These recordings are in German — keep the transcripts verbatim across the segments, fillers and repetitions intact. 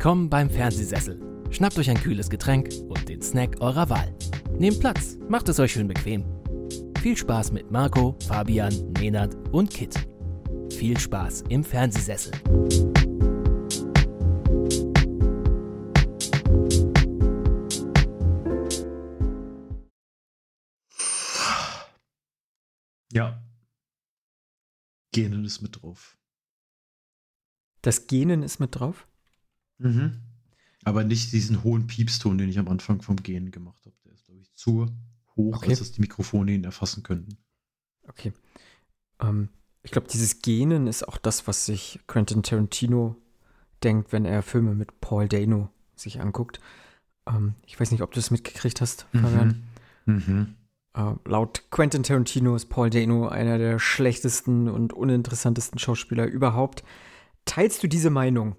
Willkommen beim Fernsehsessel. Schnappt euch ein kühles Getränk und den Snack eurer Wahl. Nehmt Platz, macht es euch schön bequem. Viel Spaß mit Marco, Fabian, Nenad und Kit. Viel Spaß im Fernsehsessel. Ja. Genen ist mit drauf. Das Genen ist mit drauf? Mhm. Aber nicht diesen hohen Piepston, den ich am Anfang vom Genen gemacht habe. Der ist, glaube ich, zu hoch, Okay. als dass die Mikrofone ihn erfassen könnten. Okay. Ähm, ich glaube, dieses Genen ist auch das, was sich Quentin Tarantino denkt, wenn er Filme mit Paul Dano sich anguckt. Ähm, ich weiß nicht, ob du es mitgekriegt hast, Fabian. Mhm. Mhm. Äh, laut Quentin Tarantino ist Paul Dano einer der schlechtesten und uninteressantesten Schauspieler überhaupt. Teilst du diese Meinung?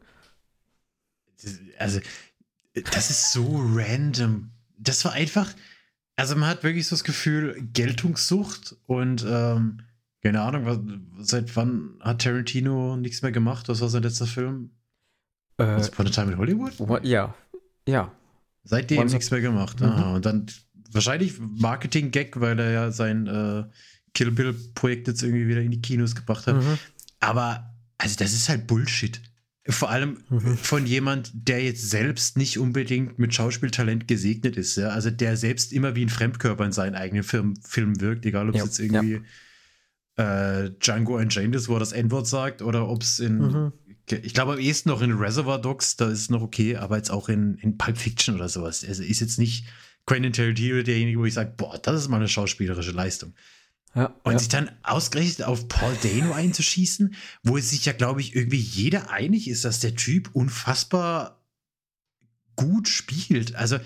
Also, das ist so random. Das war einfach, also man hat wirklich so das Gefühl, Geltungssucht und ähm, keine Ahnung, was, seit wann hat Tarantino nichts mehr gemacht? Was war sein letzter Film? Äh, Once Upon a Time in Hollywood? wa- ja, ja. Seitdem Once nichts mehr gemacht. Mhm. Aha. Und dann wahrscheinlich Marketing-Gag, weil er ja sein äh, Kill Bill-Projekt jetzt irgendwie wieder in die Kinos gebracht hat. Mhm. Aber, also das ist halt Bullshit. Vor allem Mhm. von jemand, der jetzt selbst nicht unbedingt mit Schauspieltalent gesegnet ist. Ja? Also der selbst immer wie ein Fremdkörper in seinen eigenen Film, Filmen wirkt, egal ob es Ja, jetzt irgendwie äh, Django Unchained ist, wo er das N-Wort sagt, oder ob es in, Mhm. ich glaube am ehesten noch in Reservoir Dogs, da ist es noch okay, aber jetzt auch in, in Pulp Fiction oder sowas. Also ist jetzt nicht Quentin Tarantino derjenige, wo ich sage, boah, das ist mal eine schauspielerische Leistung. Ja, Und ja. sich dann ausgerechnet auf Paul Dano einzuschießen, wo es sich ja, glaube ich, irgendwie jeder einig ist, dass der Typ unfassbar gut spielt. Also,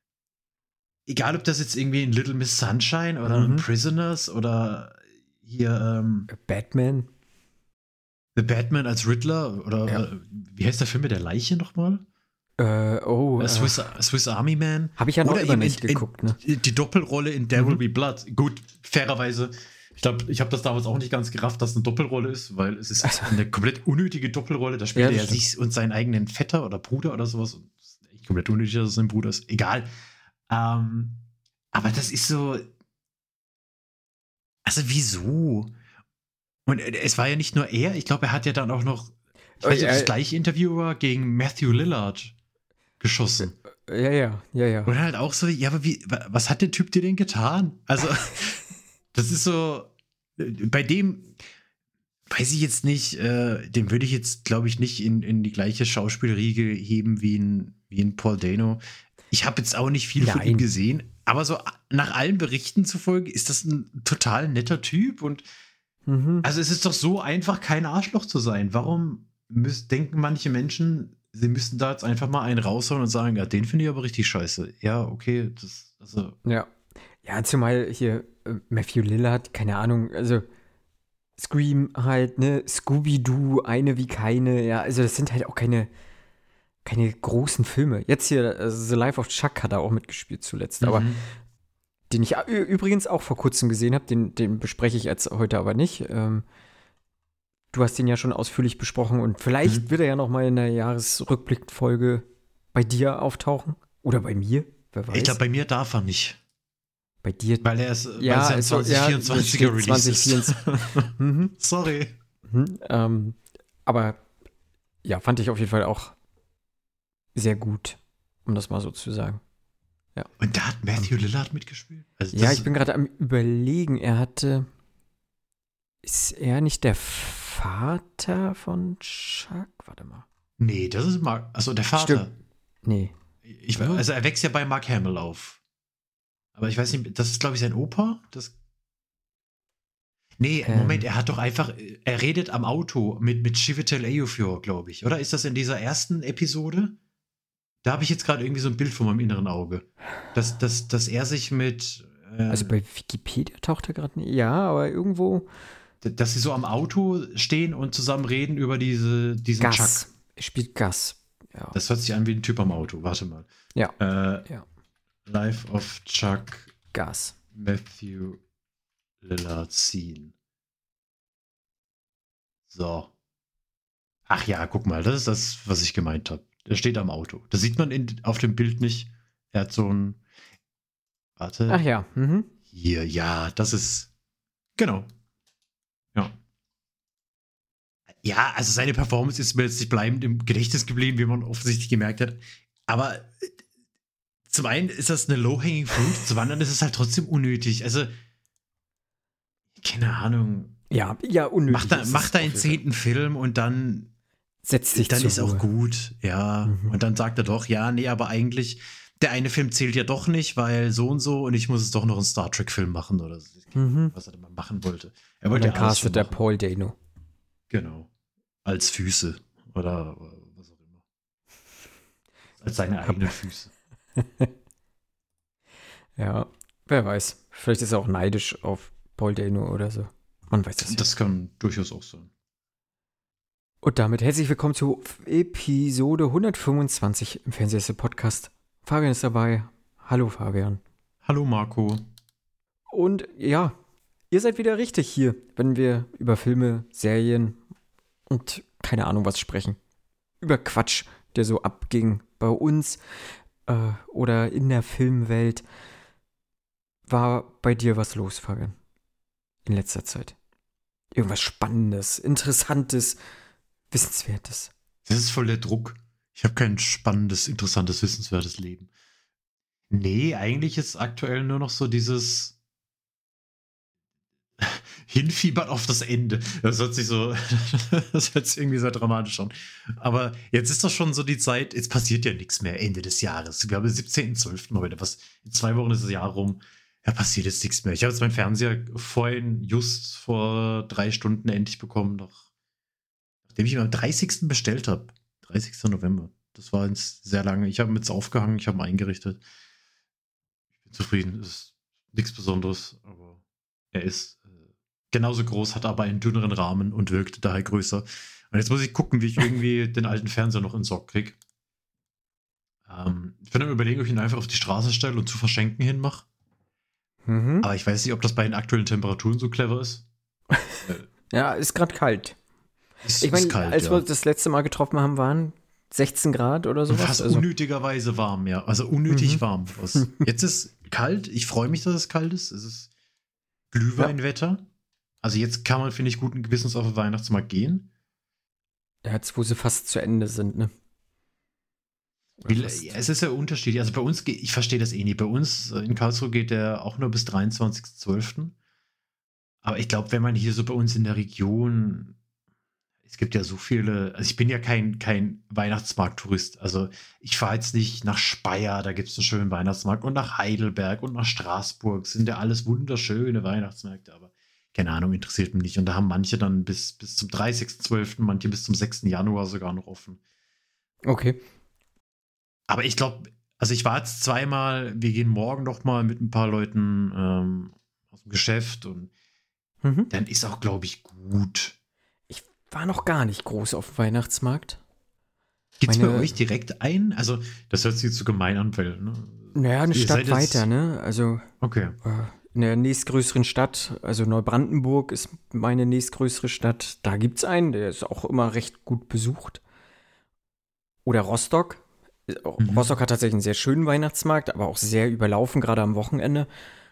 egal ob das jetzt irgendwie in Little Miss Sunshine oder Mhm. in Prisoners oder hier ähm, Batman. The Batman als Riddler oder Ja. äh, wie heißt der Film mit der Leiche nochmal? Äh, oh, Äh, äh, Swiss, Swiss Army Man. habe ich ja noch Oder immer eben nicht in, geguckt, ne? in, die Doppelrolle in There Will Mhm. Be Blood. Gut, fairerweise. Ich glaube, ich habe das damals auch nicht ganz gerafft, dass es eine Doppelrolle ist, weil es ist Also- eine komplett unnötige Doppelrolle. Da spielt Ja, er das ja sich und seinen eigenen Vetter oder Bruder oder sowas. Und es ist echt komplett unnötig, dass es sein Bruder ist. Egal. Ähm, aber das ist so. Also, wieso? Und äh, es war ja nicht nur er, ich glaube, er hat ja dann auch noch, ich Oh, weiß nicht, ob ja, das gleiche Interview war, gegen Matthew Lillard geschossen. Ja, ja, ja, ja. Und halt auch so, ja, aber wie, wa- was hat der Typ dir denn getan? Also, das ist so, äh, bei dem, weiß ich jetzt nicht, äh, den würde ich jetzt, glaube ich, nicht in, in die gleiche Schauspielriege heben wie ein, wie ein Paul Dano. Ich habe jetzt auch nicht viel von Nein. ihm gesehen, aber so nach allen Berichten zufolge ist das ein total netter Typ und Mhm. also es ist doch so einfach, kein Arschloch zu sein. Warum müß, denken manche Menschen, sie müssten da jetzt einfach mal einen raushauen und sagen, ja, den finde ich aber richtig scheiße. Ja, okay, das, also, Ja. Ja, zumal hier äh, Matthew Lillard, keine Ahnung, also Scream halt, ne, Scooby-Doo, eine wie keine, ja, also das sind halt auch keine, keine großen Filme. Jetzt hier, äh, The Life of Chuck hat er auch mitgespielt zuletzt, aber mhm. den ich ü- übrigens auch vor kurzem gesehen habe, den, den bespreche ich jetzt heute aber nicht. Ähm, du hast den ja schon ausführlich besprochen und vielleicht Mhm. wird er ja noch mal in der Jahresrückblickfolge bei dir auftauchen oder bei mir, wer weiß. Ich glaube, bei mir darf er nicht. bei dir. Weil er ist, Ja, weil es ja also, ja, zwanzig vierundzwanziger steht Release ist. zwanzig vierundzwanzig. Mhm. Sorry. Mhm, ähm, aber ja, fand ich auf jeden Fall auch sehr gut, um das mal so zu sagen. Und da hat Matthew Lillard mitgespielt? Also Ja, das- ich bin gerade am Überlegen, er hatte. Ist er nicht der Vater von Chuck? Warte mal. Nee, das ist Mark. Achso, der Vater. Stimmt. Nee. Ich, also er wächst ja bei Mark Hamill auf. Aber ich weiß nicht, das ist, glaube ich, sein Opa? Das. Nee, Ähm. Moment, er hat doch einfach, er redet am Auto mit, mit Chiwetel Ejiofor, glaube ich. Oder ist das in dieser ersten Episode? Da habe ich jetzt gerade irgendwie so ein Bild vor meinem inneren Auge. Dass, dass, dass er sich mit. Äh, Also bei Wikipedia taucht er gerade nicht. Ja, aber irgendwo. dass sie so am Auto stehen und zusammen reden über diese, diesen Gas. Chuck. Er spielt Gas. Ja. Das hört sich an wie ein Typ am Auto. Warte mal. Ja. Äh, Ja. Life of Chuck Gas. Matthew Lillard Scene. So. Ach ja, guck mal, das ist das, was ich gemeint habe. Der steht am Auto. Das sieht man in, auf dem Bild nicht. Er hat so ein. Warte. Ach ja. Mhm. Hier, ja, das ist. Genau. Ja. Ja, also seine Performance ist mir jetzt nicht bleibend im Gedächtnis geblieben, wie man offensichtlich gemerkt hat. Aber äh, zum einen ist das eine Low-Hanging Fruit, zum anderen ist es halt trotzdem unnötig. Also, keine Ahnung. Ja, ja, unnötig. Mach da, ist mach es da auf einen jeden Fall. zehnten Film und dann. Setzt sich Dann zur ist auch Ruhe. gut, ja. Mhm. Und dann sagt er doch, ja, nee, aber eigentlich, der eine Film zählt ja doch nicht, weil so und so und ich muss jetzt doch noch einen Star Trek-Film machen oder so, Mhm. was er dann mal machen wollte. Er Und wollte dann ja alles schon castet der machen. Paul Dano. Genau. Als Füße oder, oder was auch immer. Als seine eigenen Füße. Ja, wer weiß. Vielleicht ist er auch neidisch auf Paul Dano oder so. Man weiß das nicht. Das kann durchaus auch sein. Und damit herzlich willkommen zu Episode hundertfünfundzwanzig im Fernsehsessel-Podcast. Fabian ist dabei. Hallo Fabian. Hallo Marco. Und ja, ihr seid wieder richtig hier, wenn wir über Filme, Serien und keine Ahnung was sprechen. Über Quatsch, der so abging bei uns äh, oder in der Filmwelt. War bei dir was los, Fabian? In letzter Zeit? Irgendwas Spannendes, Interessantes, Wissenswertes? Das ist voll der Druck. Ich habe kein spannendes, interessantes, wissenswertes Leben. Nee, eigentlich ist aktuell nur noch so dieses Hinfiebern auf das Ende. Das hört sich so, das hört sich irgendwie sehr dramatisch an. Aber jetzt ist doch schon so die Zeit, jetzt passiert ja nichts mehr Ende des Jahres. Wir haben den siebzehnten zwölften heute, was, in zwei Wochen ist das Jahr rum. Ja, passiert jetzt nichts mehr. Ich habe jetzt meinen Fernseher vorhin, just vor drei Stunden endlich bekommen, noch, nachdem ich ihn am dreißigsten bestellt habe. dreißigsten November. Das war jetzt sehr lange. Ich habe ihn jetzt aufgehangen, ich habe ihn eingerichtet. Ich bin zufrieden. Es ist nichts Besonderes, aber er ist äh, genauso groß, hat aber einen dünneren Rahmen und wirkt daher größer. Und jetzt muss ich gucken, wie ich irgendwie den alten Fernseher noch in den Sock kriege. Ähm, ich bin am Überlegen, ob ich ihn einfach auf die Straße stelle und zu verschenken hinmache. Mhm. Aber ich weiß nicht, ob das bei den aktuellen Temperaturen so clever ist. Ja, ist gerade kalt. Es Ich meine, ist kalt, als ja. wir das letzte Mal getroffen haben, waren sechzehn Grad oder Und sowas. fast Also, unnötigerweise warm, ja. Also unnötig Mhm. warm. Was- Jetzt ist kalt. Ich freue mich, dass es kalt ist. Es ist Glühweinwetter. Also jetzt kann man, finde ich, guten Gewissens auf den Weihnachtsmarkt gehen. ja, jetzt wo sie fast zu Ende sind, ne? Oder Wie, fast. ja, es ist ja unterschiedlich. Also bei uns, geht, ich verstehe das eh nicht. Bei uns äh, in Karlsruhe geht der auch nur bis dreiundzwanzigsten zwölften Aber ich glaube, wenn man hier so bei uns in der Region, es gibt ja so viele, also ich bin ja kein, kein Weihnachtsmarkttourist. Also ich fahre jetzt nicht nach Speyer, da gibt es einen schönen Weihnachtsmarkt, und nach Heidelberg und nach Straßburg. Sind ja alles wunderschöne Weihnachtsmärkte, aber keine Ahnung, interessiert mich nicht. Und da haben manche dann bis, bis zum dreißigsten zwölften, manche bis zum sechsten Januar sogar noch offen. Okay. Aber ich glaube, also ich war jetzt zweimal, wir gehen morgen noch mal mit ein paar Leuten ähm, aus dem Geschäft und Mhm. dann ist auch, glaube ich, gut. War noch gar nicht groß auf dem Weihnachtsmarkt. Gibt es Meine- bei euch direkt ein? Also, das hört sich jetzt so gemein an, weil, ne? Naja, eine Ihr Stadt seid jetzt- weiter, ne? Also Okay. äh, in der nächstgrößeren Stadt, also Neubrandenburg ist meine nächstgrößere Stadt. Da gibt's einen, der ist auch immer recht gut besucht. Oder Rostock. Mhm. Rostock hat tatsächlich einen sehr schönen Weihnachtsmarkt, aber auch sehr überlaufen, gerade am Wochenende.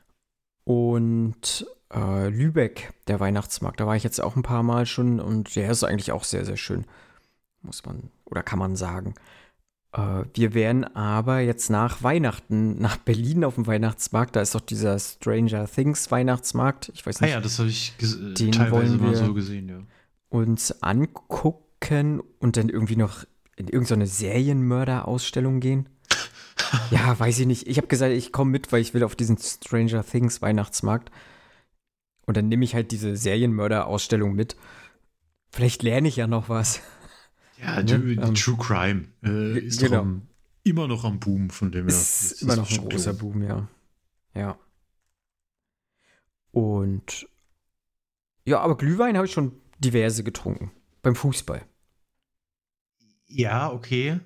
Und äh, Lübeck, der Weihnachtsmarkt, da war ich jetzt auch ein paar Mal schon und der ist eigentlich auch sehr, sehr schön. Muss man, oder kann man sagen. Äh, wir werden aber jetzt nach Weihnachten nach Berlin auf dem Weihnachtsmarkt, da ist doch dieser Stranger Things Weihnachtsmarkt, ich weiß Ah nicht, ja, das habe ich ges- Den teilweise wollen mal wir- so gesehen, ja. uns angucken und dann irgendwie noch in irgendeine Serienmörder-Ausstellung gehen. Ja, weiß ich nicht. Ich habe gesagt, ich komme mit, weil ich will auf diesen Stranger Things Weihnachtsmarkt. Und dann nehme ich halt diese Serienmörder-Ausstellung mit. Vielleicht lerne ich ja noch was. Ja, Ne? du, Ähm, True Crime äh, ist genau. doch am, immer noch am Boom, von dem her. Ist das immer noch ein bestimmt großer doof. Boom, ja. Ja. Und ja, aber Glühwein habe ich schon diverse getrunken. Beim Fußball. Ja, okay.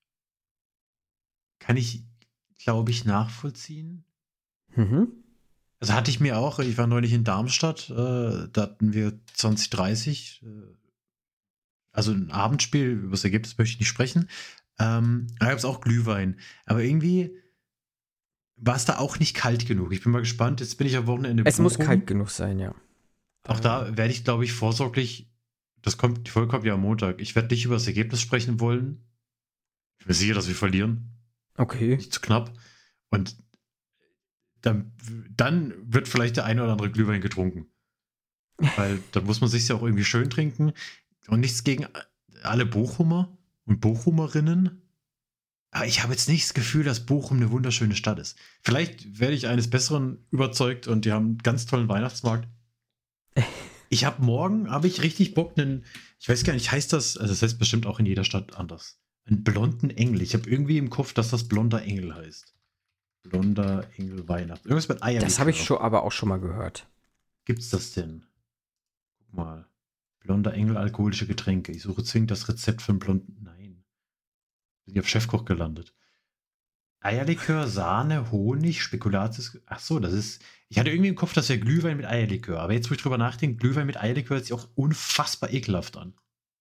Kann ich, glaube ich, nachvollziehen. Mhm. Also hatte ich mir auch, ich war neulich in Darmstadt, äh, da hatten wir zwanzig dreißig, äh, also ein Abendspiel, über das Ergebnis möchte ich nicht sprechen. Ähm, da gab es auch Glühwein. Aber irgendwie war es da auch nicht kalt genug. Ich bin mal gespannt. Jetzt bin ich am Wochenende. Es muss Bochum. kalt genug sein, ja. Auch da werde ich, glaube ich, vorsorglich. Das kommt, die Folge kommt ja am Montag. Ich werde nicht über das Ergebnis sprechen wollen. Ich bin mir sicher, dass wir verlieren. Okay. Nicht zu knapp. Und dann, dann wird vielleicht der eine oder andere Glühwein getrunken. Weil dann muss man sich ja auch irgendwie schön trinken. Und nichts gegen alle Bochumer und Bochumerinnen. Aber ich habe jetzt nicht das Gefühl, dass Bochum eine wunderschöne Stadt ist. Vielleicht werde ich eines Besseren überzeugt und die haben einen ganz tollen Weihnachtsmarkt. Ich habe morgen, habe ich richtig Bock, einen, ich weiß gar nicht, heißt das, also das heißt bestimmt auch in jeder Stadt anders, einen blonden Engel. Ich habe irgendwie im Kopf, dass das blonder Engel heißt. Blonder Engel Weihnachten. Irgendwas mit Eiern. Das habe ich schon, aber auch schon mal gehört. Gibt's das denn? Guck mal. Blonder Engel, alkoholische Getränke. Ich suche zwingend das Rezept für einen blonden. Nein. Bin ich auf Chefkoch gelandet. Eierlikör, Sahne, Honig, Spekulatius. Ach so, das ist. Ich hatte irgendwie im Kopf, das wäre Glühwein mit Eierlikör. Aber jetzt, wo ich drüber nachdenke, Glühwein mit Eierlikör hört sich auch unfassbar ekelhaft an.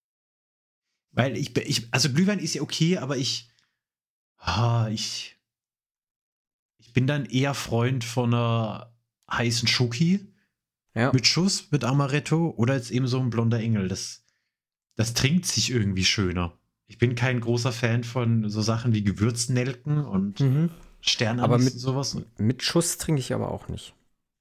Weil ich, ich also Glühwein ist ja okay, aber ich, ah, ich, ich bin dann eher Freund von einer heißen Schoki Ja. mit Schuss, mit Amaretto oder jetzt eben so ein blonder Engel. Das, das trinkt sich irgendwie schöner. Ich bin kein großer Fan von so Sachen wie Gewürznelken und Mhm. Sternanis Aber mit- und sowas. Mit Schuss trinke ich aber auch nicht.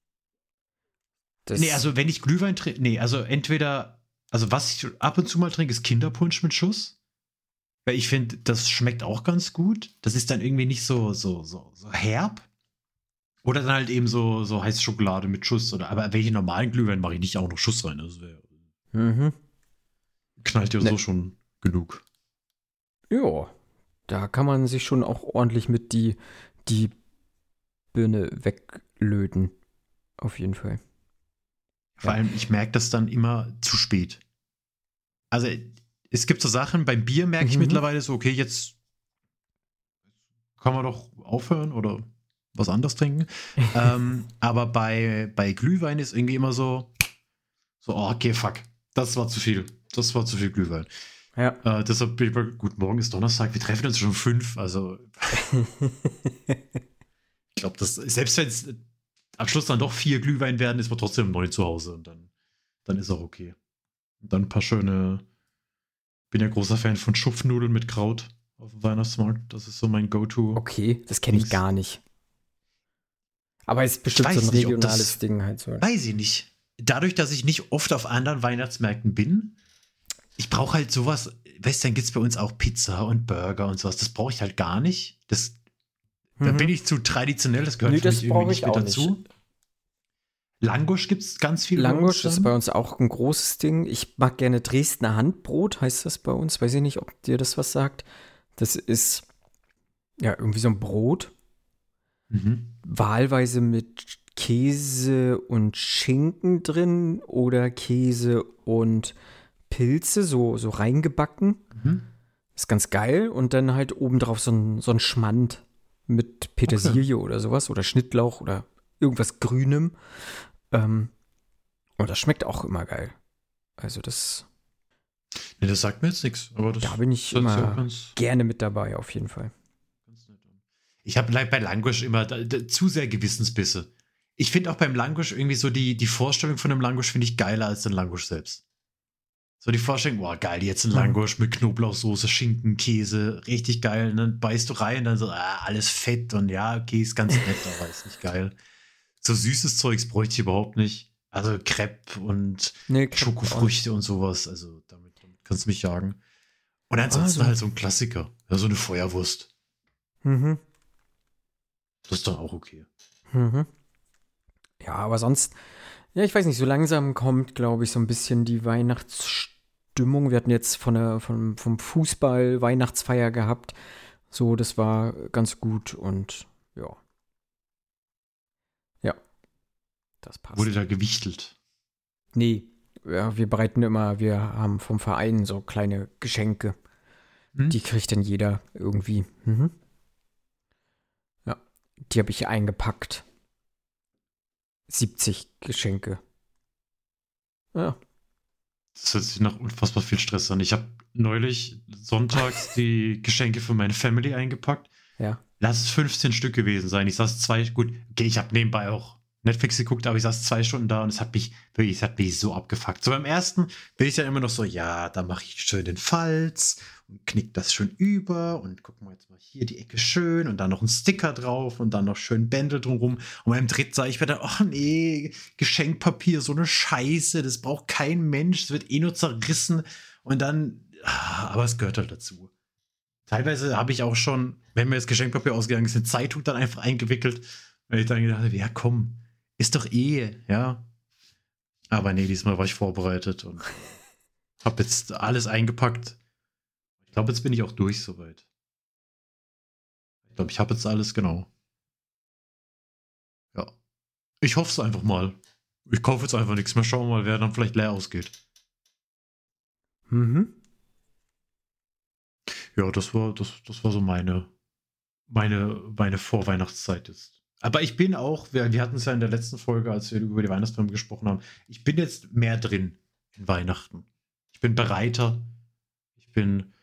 Das, Nee, also wenn ich Glühwein trinke, nee, also entweder, also was ich ab und zu mal trinke, ist Kinderpunsch mit Schuss. Weil ich finde, das schmeckt auch ganz gut. Das ist dann irgendwie nicht so, so, so, so herb. Oder dann halt eben so, so heiße Schokolade mit Schuss. Oder, aber welche normalen Glühwein mache ich nicht auch noch Schuss rein. Das wär, Mhm. knallt ja Nee. so schon genug. Ja, da kann man sich schon auch ordentlich mit die, die Birne weglöten. Auf jeden Fall. Vor Ja. allem, ich merke das dann immer zu spät. Also, es gibt so Sachen, beim Bier merke ich Mhm. mittlerweile so, okay, jetzt kann man doch aufhören oder was anderes trinken. ähm, aber bei, bei Glühwein ist irgendwie immer so, so, oh, okay, fuck, das war zu viel. Das war zu viel Glühwein. Ja. Äh, deshalb bin ich mal, gut, morgen ist Donnerstag, wir treffen uns schon um fünf. Also, ich glaube, das, selbst wenn es am Schluss dann doch vier Glühwein werden, ist man trotzdem um neun zu Hause und dann, dann ist auch okay. Und dann ein paar schöne, bin ja großer Fan von Schupfnudeln mit Kraut auf dem Weihnachtsmarkt. Das ist so mein Go-To. Okay, das kenne ich Nix. gar nicht. Aber es ist bestimmt weiß so ein nicht, ob regionales das- Ding halt so. Weiß ich nicht. Dadurch, dass ich nicht oft auf anderen Weihnachtsmärkten bin, ich brauche halt sowas, weißt du, dann gibt es bei uns auch Pizza und Burger und sowas. Das brauche ich halt gar nicht. Das, Da Mhm. bin ich zu traditionell, das gehört Nee, für das mich irgendwie brauche nicht ich mit auch dazu. nicht. Langosch gibt es ganz viel. Langosch bei uns ist dann. bei uns auch ein großes Ding. Ich mag gerne Dresdner Handbrot, heißt das bei uns. Weiß ich nicht, ob dir das was sagt. Das ist ja irgendwie so ein Brot, Mhm. wahlweise mit Käse und Schinken drin oder Käse und Pilze, so, so reingebacken. Mhm. Ist ganz geil. Und dann halt obendrauf so ein, so ein Schmand mit Petersilie oder sowas oder Schnittlauch oder irgendwas Grünem. Ähm, und das schmeckt auch immer geil. Also das, Nee, das sagt mir jetzt nichts. Aber das da bin ich hört sich auch immer ganz, gerne mit dabei, auf jeden Fall. ganz nett an. Ich habe bei Langosch immer da, da, zu sehr Gewissensbisse. Ich finde auch beim Langosch irgendwie so die, die Vorstellung von einem Langosch finde ich geiler als den Langosch selbst. So die Vorstellung, boah, geil, jetzt ein Mhm. Langosch mit Knoblauchsoße, Schinken, Käse, richtig geil. Und dann beißt du rein und dann so, ah, alles fett und ja, okay, ist ganz nett, aber ist nicht geil. So süßes Zeugs bräuchte ich überhaupt nicht. Also Crepe und Nee, Crepe Schokofrüchte und sowas. Also damit, damit kannst du mich jagen. Und ansonsten Also. halt so ein Klassiker. Ja, so eine Feuerwurst. Mhm. Das ist doch auch okay. Mhm. Ja, aber sonst, ja, ich weiß nicht, so langsam kommt, glaube ich, so ein bisschen die Weihnachtsstimmung. Wir hatten jetzt von der, vom, vom Fußball Weihnachtsfeier gehabt. So, das war ganz gut und ja. Ja, das passt. Wurde da gewichtelt. Nee, ja, wir bereiten immer, wir haben vom Verein so kleine Geschenke. Hm? Die kriegt dann jeder irgendwie. Mhm. Ja, die habe ich eingepackt. siebzig Geschenke. Ja. Das hört sich nach unfassbar viel Stress an. Ich habe neulich sonntags die Geschenke für meine Family eingepackt. Ja. Lass es fünfzehn Stück gewesen sein. Ich saß zwei, gut, okay, ich habe nebenbei auch Netflix geguckt, aber ich saß zwei Stunden da und es hat mich wirklich, es hat mich so abgefuckt. So beim ersten bin ich ja immer noch so, ja, da mache ich schön den Falz und knick das schön über und gucken wir jetzt mal hier die Ecke schön und dann noch ein Sticker drauf und dann noch schön Bändel drumrum. Und beim dritten sage ich mir dann, ach nee, Geschenkpapier, so eine Scheiße, das braucht kein Mensch, es wird eh nur zerrissen und dann, aber es gehört halt dazu. Teilweise habe ich auch schon, wenn mir das Geschenkpapier ausgegangen ist, eine Zeitung dann einfach eingewickelt, weil ich dann gedacht habe, ja komm, ist doch eh, ja. Aber nee, diesmal war ich vorbereitet und habe jetzt alles eingepackt. Ich glaube, jetzt bin ich auch durch soweit. Ich glaube, ich habe jetzt alles, genau. Ja. Ich hoffe es einfach mal. Ich kaufe jetzt einfach nichts mehr. Schauen wir mal, wer dann vielleicht leer ausgeht. Mhm. Ja, das war, das, das war so meine, meine, meine Vorweihnachtszeit jetzt. Aber ich bin auch, wir, wir hatten es ja in der letzten Folge, als wir über die Weihnachtsfilme gesprochen haben, ich bin jetzt mehr drin in Weihnachten. Ich bin bereiter. Ich bin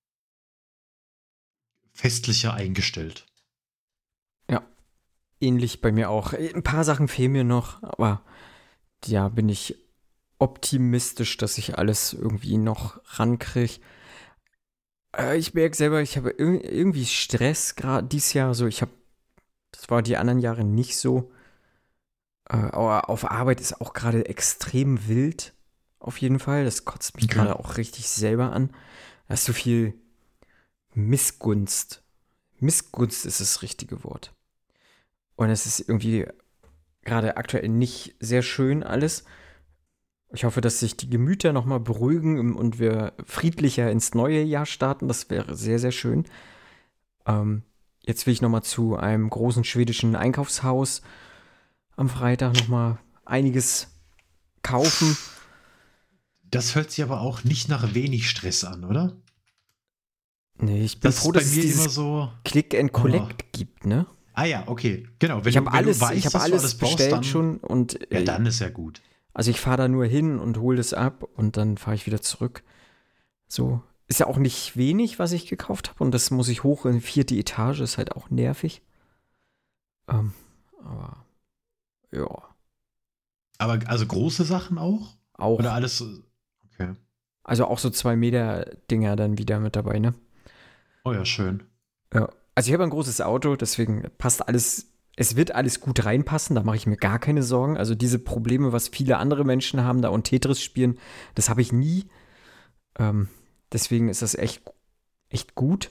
festlicher eingestellt. Ja, ähnlich bei mir auch. Ein paar Sachen fehlen mir noch, aber ja, bin ich optimistisch, dass ich alles irgendwie noch rankriege. Äh, ich merke selber, ich habe ir- irgendwie Stress gerade dieses Jahr. So, ich habe, das war die anderen Jahre nicht so. Äh, aber auf Arbeit ist auch gerade extrem wild, auf jeden Fall. Das kotzt mich Okay. gerade auch richtig selber an. Da ist so viel Missgunst. Missgunst ist das richtige Wort. Und es ist irgendwie gerade aktuell nicht sehr schön alles. Ich hoffe, dass sich die Gemüter nochmal beruhigen und wir friedlicher ins neue Jahr starten. Das wäre sehr, sehr schön. Ähm, jetzt will ich nochmal zu einem großen schwedischen Einkaufshaus am Freitag nochmal einiges kaufen. Das hört sich aber auch nicht nach wenig Stress an, oder? Nee, ich bin Das froh, ist bei dass es mir immer dieses so. Click and Collect gibt, ne? Ah ja, okay, genau. Wenn Ich du, habe wenn alles, du weißt, ich habe dass du alles, alles brauchst, bestellt dann, schon und ja, äh, dann ist ja gut. also ich fahre da nur hin und hole das ab und dann fahre ich wieder zurück. So, ist ja auch nicht wenig, was ich gekauft habe und das muss ich hoch in die vierte Etage, ist halt auch nervig. Ähm, aber ja, Aber also große Sachen auch? auch. Oder alles? so- Okay. Also auch so zwei Meter Dinger dann wieder mit dabei, ne? Oh ja, schön. Ja. Also ich habe ein großes Auto, deswegen passt alles, es wird alles gut reinpassen, da mache ich mir gar keine Sorgen. Also diese Probleme, was viele andere Menschen haben, da und Tetris spielen, das habe ich nie. Ähm, deswegen ist das echt, echt gut.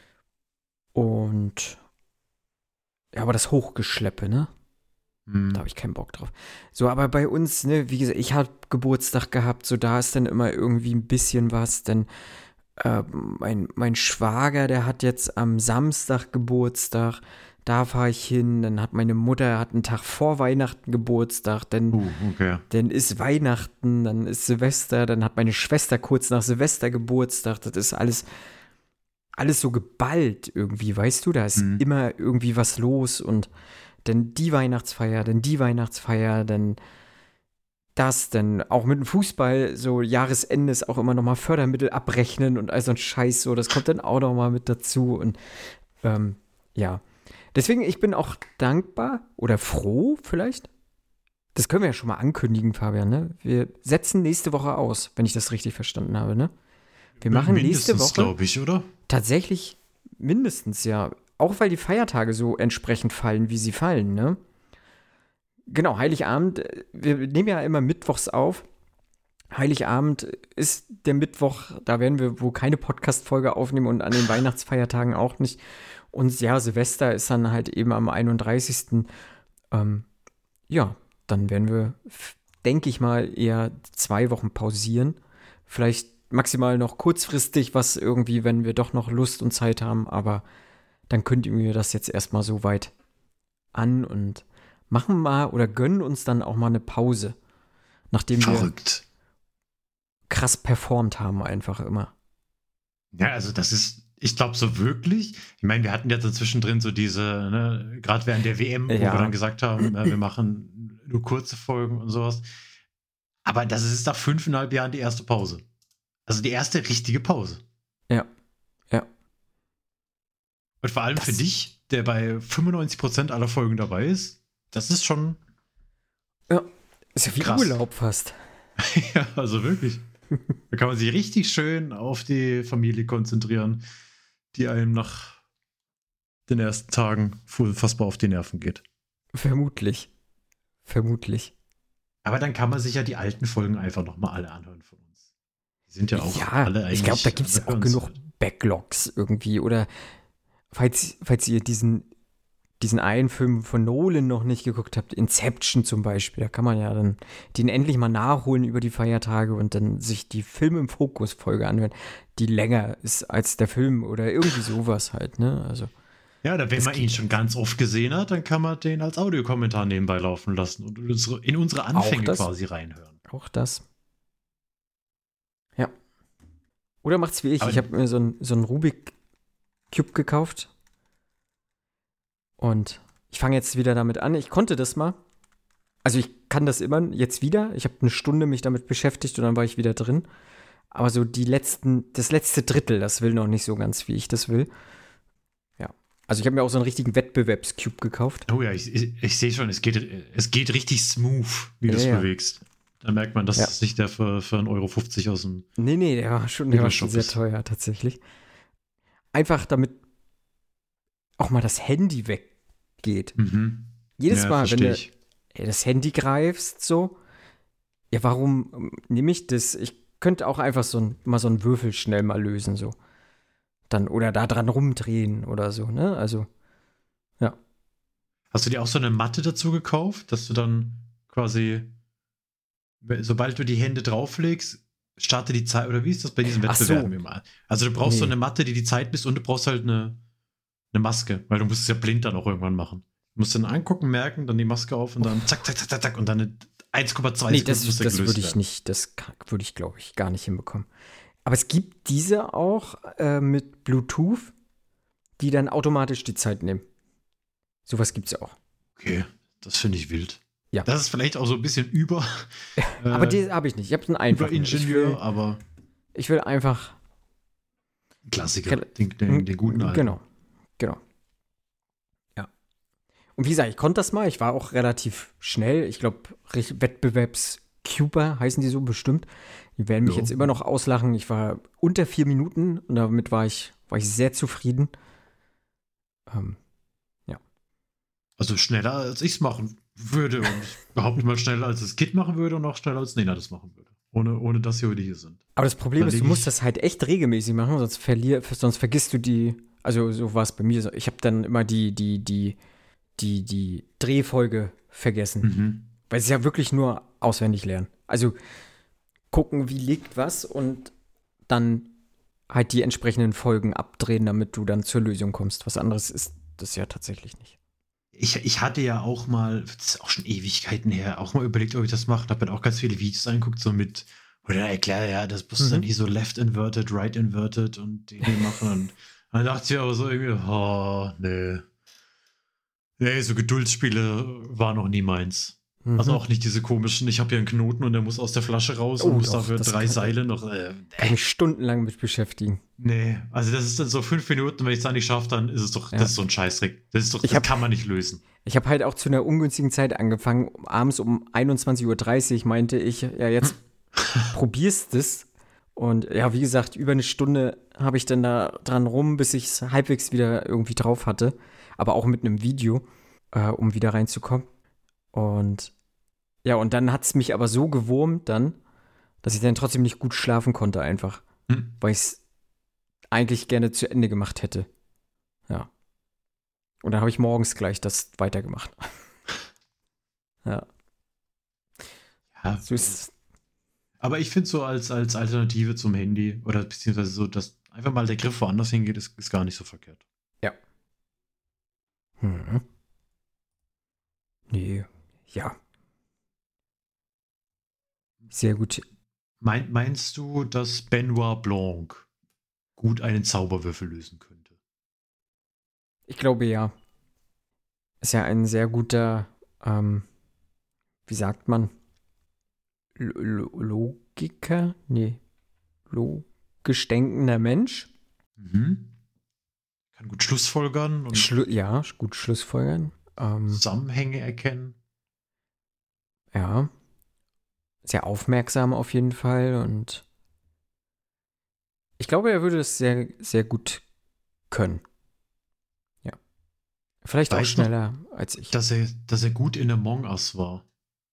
Und ja, aber das Hochgeschleppe, ne? Hm. Da habe ich keinen Bock drauf. So, aber bei uns, ne, wie gesagt, ich habe Geburtstag gehabt, so da ist dann immer irgendwie ein bisschen was, denn äh, mein, mein Schwager, der hat jetzt am Samstag Geburtstag, da fahre ich hin, dann hat meine Mutter, hat einen Tag vor Weihnachten Geburtstag, dann, Uh, okay. dann ist Weihnachten, dann ist Silvester, dann hat meine Schwester kurz nach Silvester Geburtstag, das ist alles, alles so geballt irgendwie, weißt du, da ist Mhm. immer irgendwie was los und dann die Weihnachtsfeier, dann die Weihnachtsfeier, dann das, dann auch mit dem Fußball, so Jahresende ist auch immer nochmal Fördermittel abrechnen und all so ein Scheiß, so, das kommt dann auch nochmal mit dazu und ähm, ja. Deswegen, ich bin auch dankbar oder froh vielleicht. Das können wir ja schon mal ankündigen, Fabian, ne? Wir setzen nächste Woche aus, wenn ich das richtig verstanden habe, ne? Wir machen nächste Woche glaube ich, oder? tatsächlich mindestens, ja. Auch weil die Feiertage so entsprechend fallen, wie sie fallen, ne? Genau, Heiligabend, äh, wir nehmen ja immer mittwochs auf. Heiligabend ist der Mittwoch, da werden wir wohl keine Podcast-Folge aufnehmen und an den Weihnachtsfeiertagen auch nicht. Und ja, Silvester ist dann halt eben am einunddreißigsten Ähm, ja, dann werden wir, f- denke ich mal, eher zwei Wochen pausieren. Vielleicht maximal noch kurzfristig was irgendwie, wenn wir doch noch Lust und Zeit haben, aber dann kündigen wir das jetzt erstmal so weit an und machen mal oder gönnen uns dann auch mal eine Pause, nachdem wir Verrückt. krass performt haben einfach immer. Ja, also das ist, ich glaube so wirklich, ich meine, wir hatten ja so zwischendrin so diese, ne, gerade während der W M, wo Ja. wir dann gesagt haben, äh, wir machen nur kurze Folgen und sowas. Aber das ist nach fünfeinhalb Jahren die erste Pause. Also die erste richtige Pause. Ja, ja. Und vor allem Das- für dich, der bei fünfundneunzig Prozent aller Folgen dabei ist, das ist schon, Ja, ist ja wie Krass. Urlaub fast. ja, also wirklich. Da kann man sich richtig schön auf die Familie konzentrieren, die einem nach den ersten Tagen unfassbar auf die Nerven geht. Vermutlich. Vermutlich. Aber dann kann man sich ja die alten Folgen einfach nochmal alle anhören von uns. Die sind ja auch Ja, alle eigentlich. ich glaube, da gibt es auch genug Backlogs irgendwie. Oder falls, falls ihr diesen, diesen einen Film von Nolan noch nicht geguckt habt, Inception zum Beispiel, da kann man ja dann den endlich mal nachholen über die Feiertage und dann sich die Film im Fokus-Folge anhören, die länger ist als der Film oder irgendwie sowas halt, ne? Also. Ja, da, wenn Das man geht- ihn schon ganz oft gesehen hat, dann kann man den als Audiokommentar nebenbei laufen lassen und unsere- in unsere Anfänge das? quasi reinhören. Auch das. Ja. Oder macht's wie ich. Aber- ich habe mir so einen so einen Rubik Cube gekauft. Und ich fange jetzt wieder damit an. Ich konnte das mal. Also ich kann das immer jetzt wieder. Ich habe eine Stunde mich damit beschäftigt und dann war ich wieder drin. Aber so die letzten, das letzte Drittel, das will noch nicht so ganz, wie ich das will. Ja. Also ich habe mir auch so einen richtigen Wettbewerbscube gekauft. Oh ja, ich, ich, ich sehe schon, es geht, es geht richtig smooth, wie du Ja, es ja. bewegst. Da merkt man, dass Ja. es nicht der für, für einen Euro fünfzig aus dem. Nee, nee, der war schon, der war schon Videoshop sehr ist. teuer tatsächlich. Einfach damit auch mal das Handy weggeht. Mhm. Jedes Ja, Mal, wenn versteh du ich. ey, das Handy greifst, so, ja, warum ähm, nehme ich das? Ich könnte auch einfach so ein, mal so einen Würfel schnell mal lösen, so. Dann, oder da dran rumdrehen oder so, ne? Also, ja. Hast du dir auch so eine Matte dazu gekauft, dass du dann quasi, sobald du die Hände drauflegst, starte die Zeit, oder wie ist das bei diesen Ach so. Wettbewerben immer? Also du brauchst so Nee. eine Matte, die die Zeit misst und du brauchst halt eine, eine Maske, weil du musst es ja blind dann auch irgendwann machen. Du musst dann angucken, merken, dann die Maske auf und dann zack, zack, zack, zack, zack und dann eine eins Komma zwei Nee, Sekunden das, muss der das gelöst würde ich werden. nicht, das kann- würde ich, glaube ich, gar nicht hinbekommen. Aber es gibt diese auch äh, mit Bluetooth, die dann automatisch die Zeit nehmen. Sowas gibt es auch. Okay, das finde ich wild. Ja. Das ist vielleicht auch so ein bisschen über. äh, Aber die habe ich nicht. Ich habe einen über einfachen. Ich Ingenieur, will, aber ich will einfach. Klassiker. Rel- Den, den, den guten alten. Genau. Genau. Ja. Und wie gesagt, ich konnte das mal. Ich war auch relativ schnell. Ich glaube, Wettbewerbs-Cuber heißen die so bestimmt. Die werden mich Jo. jetzt immer noch auslachen. Ich war unter vier Minuten und damit war ich, war ich sehr zufrieden. Ähm, Also schneller, als ich es machen würde. Und ich behaupte mal schneller, als das Kid machen würde und auch schneller, als Nena das machen würde. Ohne, ohne dass wir heute hier sind. aber das Problem Da ist, du leg musst ich- das halt echt regelmäßig machen, sonst verlier, sonst vergisst du die. Also so war es bei mir. so. Ich habe dann immer die, die, die, die, die Drehfolge vergessen. Mhm. Weil es ist ja wirklich nur auswendig lernen. Also gucken, wie liegt was und dann halt die entsprechenden Folgen abdrehen, damit du dann zur Lösung kommst. Was anderes ist das ja tatsächlich nicht. Ich, ich hatte ja auch mal, das ist auch schon Ewigkeiten her, auch mal überlegt, ob ich das mache. Habe mir auch ganz viele Videos angeguckt, so mit, wo der erklärt, ja, das musst du Mhm. dann hier so left inverted, right inverted und die, die machen. Und dann dachte ich aber so irgendwie, oh, nee. Nee, so Geduldsspiele war noch nie meins. Mhm. Also auch nicht diese komischen, ich habe hier einen Knoten und der muss aus der Flasche raus Oh, und muss doch, dafür das drei kann- Seile noch. Äh, Kann mich stundenlang mit beschäftigen. nee, also das ist dann so fünf Minuten, wenn ich es dann nicht schaffe, dann ist es doch, Ja. das ist so ein Scheißdreck. Das ist doch, Ich das hab- kann man nicht lösen. Ich habe halt auch zu einer ungünstigen Zeit angefangen. Abends um einundzwanzig Uhr dreißig meinte ich, ja, jetzt probierst es. Und ja, wie gesagt, über eine Stunde habe ich dann da dran rum, bis ich es halbwegs wieder irgendwie drauf hatte. Aber auch mit einem Video, äh, um wieder reinzukommen. Und ja, und dann hat es mich aber so gewurmt dann, dass ich dann trotzdem nicht gut schlafen konnte einfach. Hm. Weil ich es eigentlich gerne zu Ende gemacht hätte. Ja. Und dann habe ich morgens gleich das weitergemacht. Ja, Ja, so ist aber ich finde so als, als Alternative zum Handy oder beziehungsweise so, dass einfach mal der Griff woanders hingeht, ist, ist gar nicht so verkehrt. Mhm. Nee, ja. Sehr gut. Mein, meinst du, dass Benoit Blanc gut einen Zauberwürfel lösen könnte? Ich glaube ja. Ist ja ein sehr guter, ähm, wie sagt man, Lo- Logiker? Nee. Logisch denkender Mensch. Mhm. Kann gut Schlussfolgern und Schlu- ja, gut Schlussfolgern. Ähm, Zusammenhänge erkennen. ja. Sehr aufmerksam auf jeden Fall und ich glaube, er würde es sehr, sehr gut können. Ja. Vielleicht auch Weiß noch, schneller als ich. Dass er, dass er gut in Among Us war.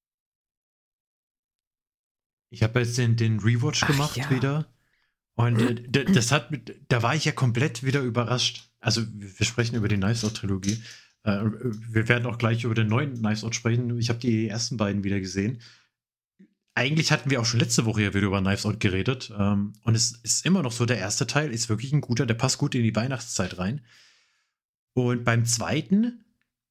Ich habe jetzt den, den Rewatch Ach, gemacht ja. wieder. Und äh, d- das hat mit, da war ich ja komplett wieder überrascht. Also, wir sprechen über die Knives Out-Trilogie. Äh, wir werden auch gleich über den neuen Knives Out sprechen. Ich habe die ersten beiden wieder gesehen. Eigentlich hatten wir auch schon letzte Woche ja wieder über Knives Out geredet. Ähm, und es ist immer noch so, der erste Teil ist wirklich ein guter, der passt gut in die Weihnachtszeit rein. Und beim zweiten,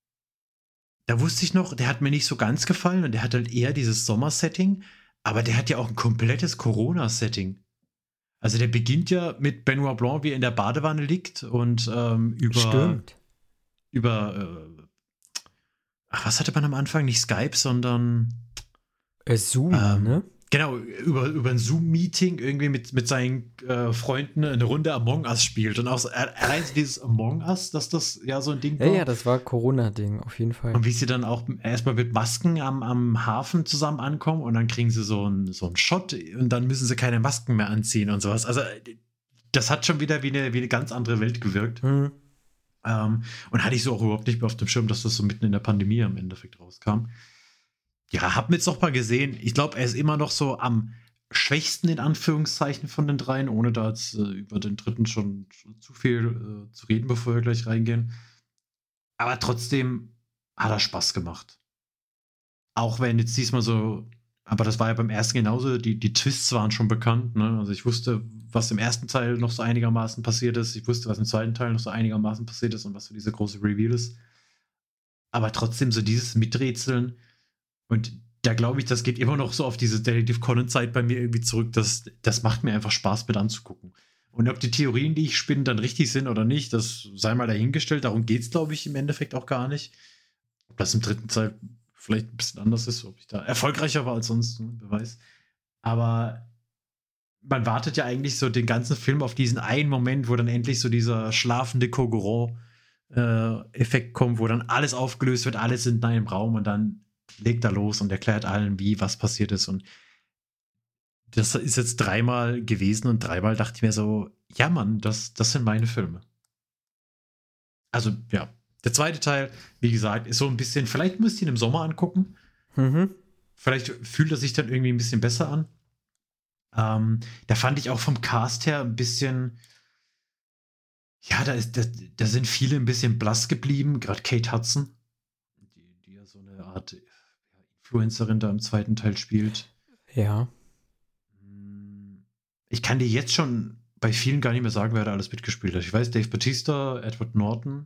da wusste ich noch, der hat mir nicht so ganz gefallen und der hat halt eher dieses Sommersetting, aber der hat ja auch ein komplettes Corona-Setting. Also der beginnt ja mit Benoit Blanc, wie er in der Badewanne liegt und ähm, über, Stimmt. über äh, ach, was hatte man am Anfang? Nicht Skype, sondern Äh, Zoom, ähm, ne? genau, über, über ein Zoom-Meeting irgendwie mit, mit seinen äh, Freunden eine Runde Among Us spielt. Und auch so, allein so dieses Among Us, dass das ja so ein Ding Ja, war. ja, das war Corona-Ding, auf jeden Fall. Und wie sie dann auch erstmal mit Masken am, am Hafen zusammen ankommen und dann kriegen sie so einen so einen Shot und dann müssen sie keine Masken mehr anziehen und sowas. Also das hat schon wieder wie eine, wie eine ganz andere Welt gewirkt. Hm. Ähm, und hatte ich so auch überhaupt nicht mehr auf dem Schirm, dass das so mitten in der Pandemie am Endeffekt rauskam. Ja, hab mir jetzt noch mal gesehen. Ich glaube, er ist immer noch so am schwächsten in Anführungszeichen von den dreien, ohne da jetzt äh, über den dritten schon, schon zu viel äh, zu reden, bevor wir gleich reingehen. Aber trotzdem hat er Spaß gemacht. Auch wenn jetzt diesmal so, aber das war ja beim ersten genauso, die, die Twists waren schon bekannt, ne? Also ich wusste, was im ersten Teil noch so einigermaßen passiert ist. Ich wusste, was im zweiten Teil noch so einigermaßen passiert ist und was so diese große Reveal ist. Aber trotzdem so dieses Miträtseln und da glaube ich, das geht immer noch so auf diese Detective Conan-Zeit bei mir irgendwie zurück. Das, das macht mir einfach Spaß mit anzugucken. Und ob die Theorien, die ich spinne, dann richtig sind oder nicht, das sei mal dahingestellt. Darum geht es, glaube ich, im Endeffekt auch gar nicht. Ob das im dritten Teil vielleicht ein bisschen anders ist, ob ich da erfolgreicher war als sonst, ne? Wer weiß. Aber man wartet ja eigentlich so den ganzen Film auf diesen einen Moment, wo dann endlich so dieser schlafende Cogoron-Effekt kommt, wo dann alles aufgelöst wird, alles in einem Raum und dann legt er los und erklärt allen, wie was passiert ist. Und das ist jetzt dreimal gewesen und dreimal dachte ich mir so, ja Mann, das, das sind meine Filme. Also ja, der zweite Teil, wie gesagt, ist so ein bisschen, vielleicht müsst ihr ihn im Sommer angucken. Mhm. Vielleicht fühlt er sich dann irgendwie ein bisschen besser an. Ähm, da fand ich auch vom Cast her ein bisschen, ja, da, ist, da, da sind viele ein bisschen blass geblieben, gerade Kate Hudson, die, die ja so eine Art Influencerin da im zweiten Teil spielt. Ja. Ich kann dir jetzt schon bei vielen gar nicht mehr sagen, wer da alles mitgespielt hat. Ich weiß, Dave Bautista, Edward Norton.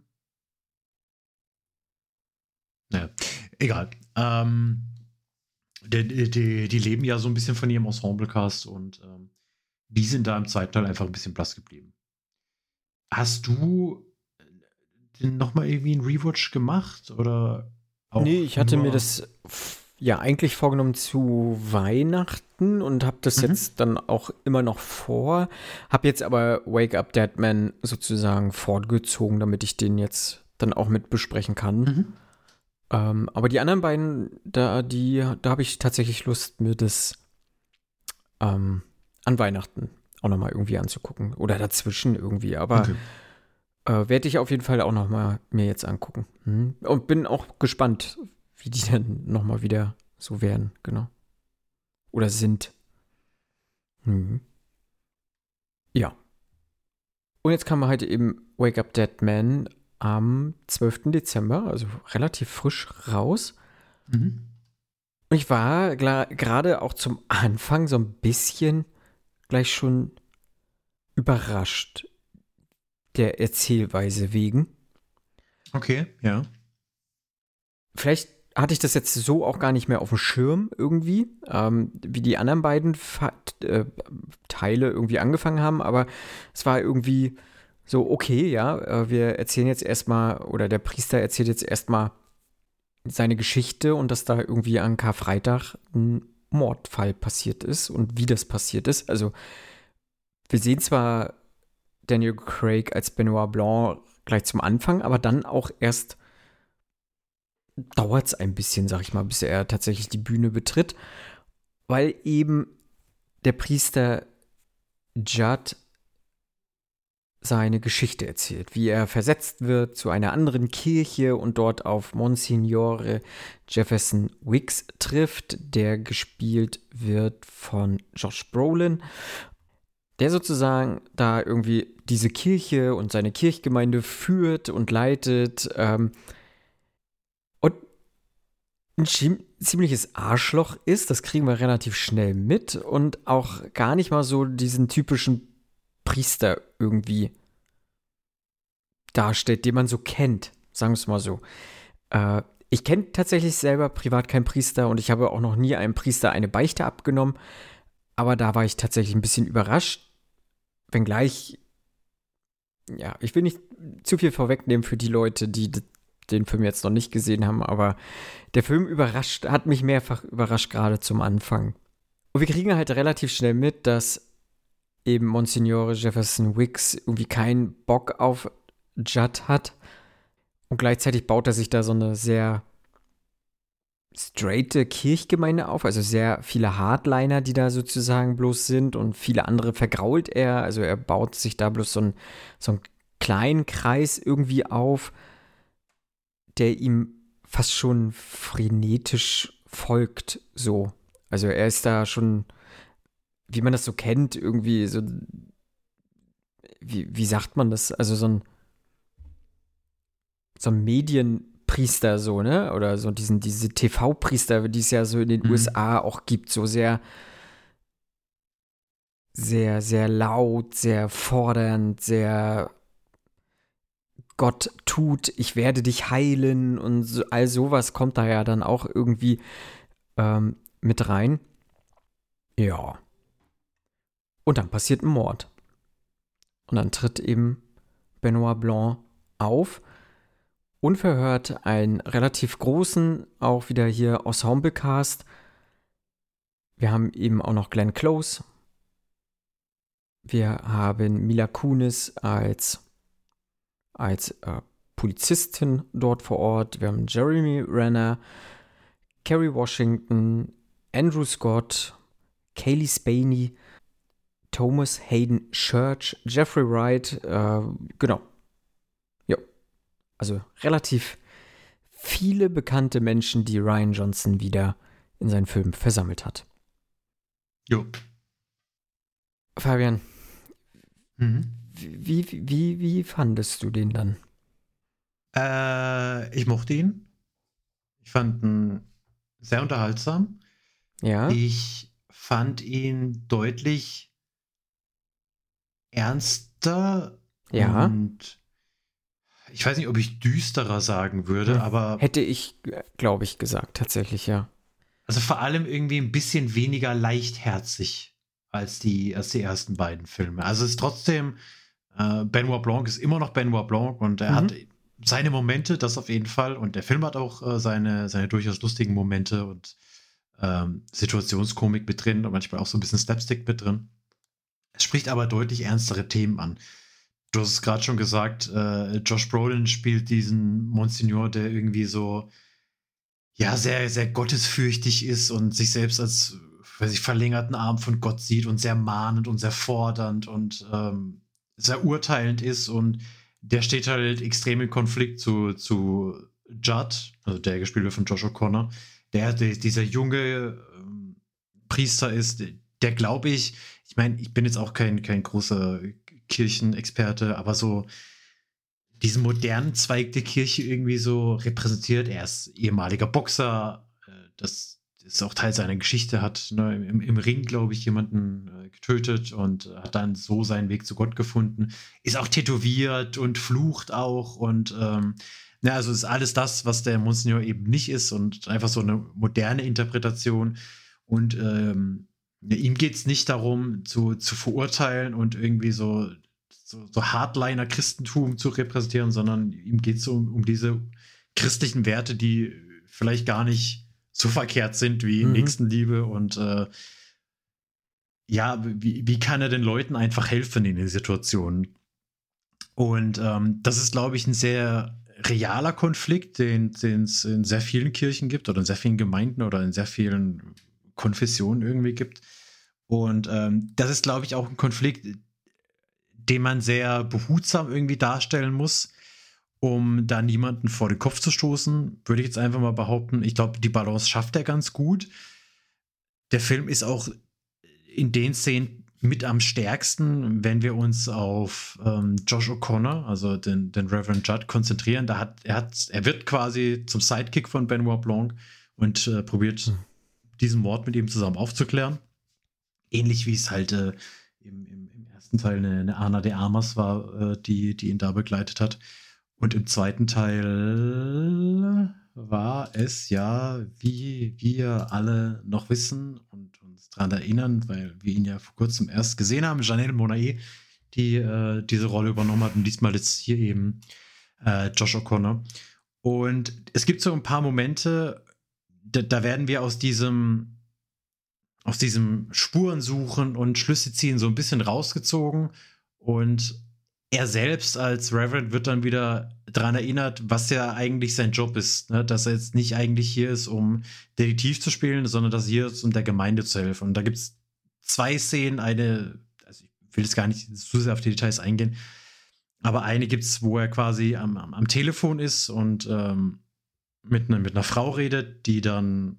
Naja, egal. Ähm, die, die, die leben ja so ein bisschen von ihrem Ensemble-Cast und ähm, die sind da im zweiten Teil einfach ein bisschen blass geblieben. Hast du denn nochmal irgendwie einen Rewatch gemacht? Oder auch Nee, ich hatte nur- mir das f- ja eigentlich vorgenommen zu Weihnachten und habe das Mhm. jetzt dann auch immer noch vor. Habe jetzt aber Wake Up Dead Man sozusagen fortgezogen, damit ich den jetzt dann auch mit besprechen kann. Mhm. Ähm, aber die anderen beiden, da, die, da habe ich tatsächlich Lust, mir das ähm, an Weihnachten auch nochmal irgendwie anzugucken. Oder dazwischen irgendwie. Aber Okay. äh, werde ich auf jeden Fall auch nochmal mir jetzt angucken. Mhm. Und bin auch gespannt, wie die dann nochmal wieder so werden, genau. Oder sind. Mhm. Ja. Und jetzt kam halt eben Wake Up Dead Man am zwölften Dezember, also relativ frisch raus. Mhm. Und ich war gla- gerade auch zum Anfang so ein bisschen gleich schon überrascht der Erzählweise wegen. Okay, ja. Vielleicht hatte ich das jetzt so auch gar nicht mehr auf dem Schirm irgendwie, ähm, wie die anderen beiden Fa äh, Teile irgendwie angefangen haben, aber es war irgendwie so, okay, ja, äh, wir erzählen jetzt erstmal, oder der Priester erzählt jetzt erstmal seine Geschichte und dass da irgendwie an Karfreitag ein Mordfall passiert ist und wie das passiert ist. Also wir sehen zwar Daniel Craig als Benoit Blanc gleich zum Anfang, aber dann auch erst dauert es ein bisschen, sag ich mal, bis er tatsächlich die Bühne betritt, weil eben der Priester Judd seine Geschichte erzählt, wie er versetzt wird zu einer anderen Kirche und dort auf Monsignore Jefferson Wicks trifft, der gespielt wird von Josh Brolin, der sozusagen da irgendwie diese Kirche und seine Kirchgemeinde führt und leitet ähm, und ein ziemliches Arschloch ist, das kriegen wir relativ schnell mit und auch gar nicht mal so diesen typischen Priester irgendwie darstellt, den man so kennt, sagen wir es mal so. Äh, ich kenne tatsächlich selber privat keinen Priester und ich habe auch noch nie einem Priester eine Beichte abgenommen, aber da war ich tatsächlich ein bisschen überrascht, wenngleich, ja, ich will nicht zu viel vorwegnehmen für die Leute, die den Film jetzt noch nicht gesehen haben, aber der Film überrascht, hat mich mehrfach überrascht, gerade zum Anfang. Und wir kriegen halt relativ schnell mit, dass eben Monsignore Jefferson Wicks irgendwie keinen Bock auf Judd hat. Und gleichzeitig baut er sich da so eine sehr straighte Kirchgemeinde auf, also sehr viele Hardliner, die da sozusagen bloß sind und viele andere vergrault er. Also er baut sich da bloß so, ein, so einen kleinen Kreis irgendwie auf, der ihm fast schon frenetisch folgt, so. Also er ist da schon, wie man das so kennt, irgendwie so, wie, wie sagt man das? Also so ein, so ein Medienpriester, so, ne? Oder so diesen, diese T V-Priester, die es ja so in den mhm. U S A auch gibt, so sehr, sehr, sehr laut, sehr fordernd, sehr Gott tut, ich werde dich heilen und so, all sowas kommt da ja dann auch irgendwie ähm, mit rein. Ja. Und dann passiert ein Mord. Und dann tritt eben Benoit Blanc auf und verhört einen relativ großen, auch wieder hier Ensemble-Cast. Wir haben eben auch noch Glenn Close. Wir haben Mila Kunis als als äh, Polizistin dort vor Ort. Wir haben Jeremy Renner, Kerry Washington, Andrew Scott, Kaylee Spaney, Thomas Hayden Church, Jeffrey Wright, äh, genau. Ja, also relativ viele bekannte Menschen, die Rian Johnson wieder in seinen Film versammelt hat. Jo. Fabian, Mhm. Wie, wie, wie fandest du den dann? Äh, ich mochte ihn. Ich fand ihn sehr unterhaltsam. Ja. Ich fand ihn deutlich ernster. Ja. Und ich weiß nicht, ob ich düsterer sagen würde, hm. aber. Hätte ich, glaube ich, gesagt, tatsächlich, ja. Also vor allem irgendwie ein bisschen weniger leichtherzig als die, als die ersten beiden Filme. Also es ist trotzdem. Uh, Benoit Blanc ist immer noch Benoit Blanc und er mhm. hat seine Momente, das auf jeden Fall. Und der Film hat auch uh, seine, seine durchaus lustigen Momente und ähm, Situationskomik mit drin und manchmal auch so ein bisschen Slapstick mit drin. Es spricht aber deutlich ernstere Themen an. Du hast es gerade schon gesagt, äh, Josh Brolin spielt diesen Monsignor, der irgendwie so ja, sehr, sehr gottesfürchtig ist und sich selbst als, weiß ich, verlängerten Arm von Gott sieht und sehr mahnend und sehr fordernd und ähm, sehr urteilend ist und der steht halt extrem im Konflikt zu, zu Judd, also der gespielt wird von Josh O'Connor, der, der dieser junge ähm, Priester ist, der glaube ich, ich meine, ich bin jetzt auch kein, kein großer Kirchenexperte, aber so diesen modernen Zweig der Kirche irgendwie so repräsentiert. Er ist ehemaliger Boxer, äh, das ist auch Teil seiner Geschichte, hat ne, im, im Ring, glaube ich, jemanden äh, getötet und äh, hat dann so seinen Weg zu Gott gefunden. Ist auch tätowiert und flucht auch und ähm, ja, also ist alles das, was der Monsignor eben nicht ist und einfach so eine moderne Interpretation. Und ähm, ja, ihm geht es nicht darum, zu, zu verurteilen und irgendwie so, so, so Hardliner-Christentum zu repräsentieren, sondern ihm geht es um, um diese christlichen Werte, die vielleicht gar nicht so verkehrt sind wie Mhm. Nächstenliebe und äh, ja, wie, wie kann er den Leuten einfach helfen in den Situationen? Und ähm, das ist, glaube ich, ein sehr realer Konflikt, den es in sehr vielen Kirchen gibt oder in sehr vielen Gemeinden oder in sehr vielen Konfessionen irgendwie gibt. Und ähm, das ist, glaube ich, auch ein Konflikt, den man sehr behutsam irgendwie darstellen muss, um da niemanden vor den Kopf zu stoßen, würde ich jetzt einfach mal behaupten. Ich glaube, die Balance schafft er ganz gut. Der Film ist auch in den Szenen mit am stärksten, wenn wir uns auf ähm, Josh O'Connor, also den, den Reverend Judd, konzentrieren. Da hat, er, hat, er wird quasi zum Sidekick von Benoit Blanc und äh, probiert, Mhm. diesen Mord mit ihm zusammen aufzuklären. Ähnlich wie es halt äh, im, im, im ersten Teil eine, eine Ana de Armas war, äh, die, die ihn da begleitet hat. Und im zweiten Teil war es ja, wie wir alle noch wissen und uns daran erinnern, weil wir ihn ja vor kurzem erst gesehen haben, Janelle Monáe, die äh, diese Rolle übernommen hat und diesmal ist hier eben äh, Josh O'Connor. Und es gibt so ein paar Momente, da, da werden wir aus diesem aus diesem Spurensuchen und Schlüsse ziehen so ein bisschen rausgezogen und er selbst als Reverend wird dann wieder daran erinnert, was ja eigentlich sein Job ist, ne? Dass er jetzt nicht eigentlich hier ist, um Detektiv zu spielen, sondern dass er hier ist, um der Gemeinde zu helfen. Und da gibt es zwei Szenen, eine, also ich will jetzt gar nicht zu sehr auf die Details eingehen, aber eine gibt es, wo er quasi am, am, am Telefon ist und ähm, mit, ne, mit einer Frau redet, die dann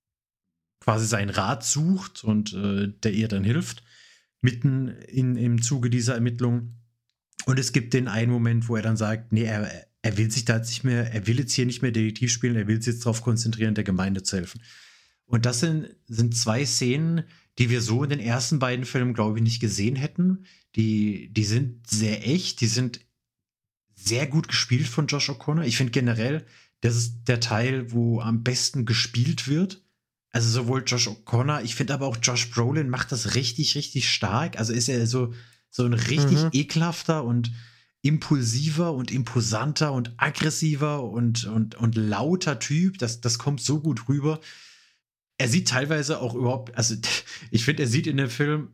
quasi seinen Rat sucht und äh, der ihr dann hilft, mitten in, im Zuge dieser Ermittlungen. Und es gibt den einen Moment, wo er dann sagt, nee, er, er will sich da jetzt nicht mehr, er will jetzt hier nicht mehr Detektiv spielen, er will sich jetzt darauf konzentrieren, der Gemeinde zu helfen. Und das sind, sind zwei Szenen, die wir so in den ersten beiden Filmen, glaube ich, nicht gesehen hätten. Die, die sind sehr echt, die sind sehr gut gespielt von Josh O'Connor. Ich finde generell, das ist der Teil, wo am besten gespielt wird. Also sowohl Josh O'Connor, ich finde aber auch Josh Brolin macht das richtig, richtig stark. Also ist er so, so ein richtig Mhm. ekelhafter und impulsiver und imposanter und aggressiver und, und, und lauter Typ. Das, das kommt so gut rüber. Er sieht teilweise auch überhaupt, also ich finde, er sieht in dem Film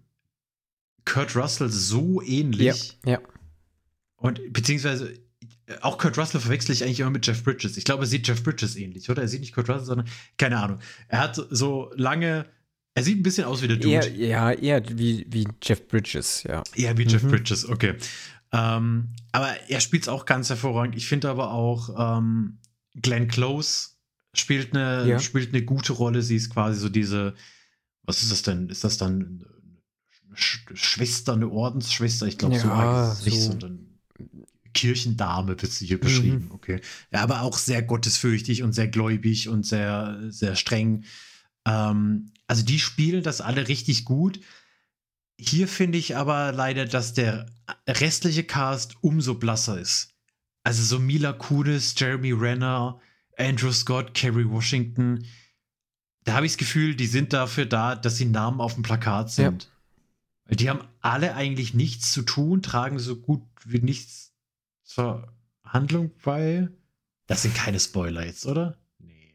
Kurt Russell so ähnlich. Ja, ja. Und beziehungsweise auch Kurt Russell verwechsel ich eigentlich immer mit Jeff Bridges. Ich glaube, er sieht Jeff Bridges ähnlich, oder? Er sieht nicht Kurt Russell, sondern, keine Ahnung. Er hat so lange, er sieht ein bisschen aus wie der Dude. Eher, ja, eher wie, wie Jeff Bridges, ja. Eher wie Mhm. Jeff Bridges, okay. Ähm, aber er spielt es auch ganz hervorragend. Ich finde aber auch, ähm, Glenn Close spielt eine, Ja. spielt eine gute Rolle. Sie ist quasi so diese, was ist das denn? Ist das dann eine Sch Schwester, eine Ordensschwester? Ich glaube, so Ja, arg ist es nicht, so. sondern Kirchendame wird sie hier beschrieben, okay. Ja, aber auch sehr gottesfürchtig und sehr gläubig und sehr, sehr streng. Ähm, also die spielen das alle richtig gut. Hier finde ich aber leider, dass der restliche Cast umso blasser ist. Also so Mila Kunis, Jeremy Renner, Andrew Scott, Kerry Washington. Da habe ich das Gefühl, die sind dafür da, dass sie Namen auf dem Plakat sind. Weil die haben alle eigentlich nichts zu tun, tragen so gut wie nichts zur Handlung bei. Das sind keine Spoiler jetzt, oder? Nee.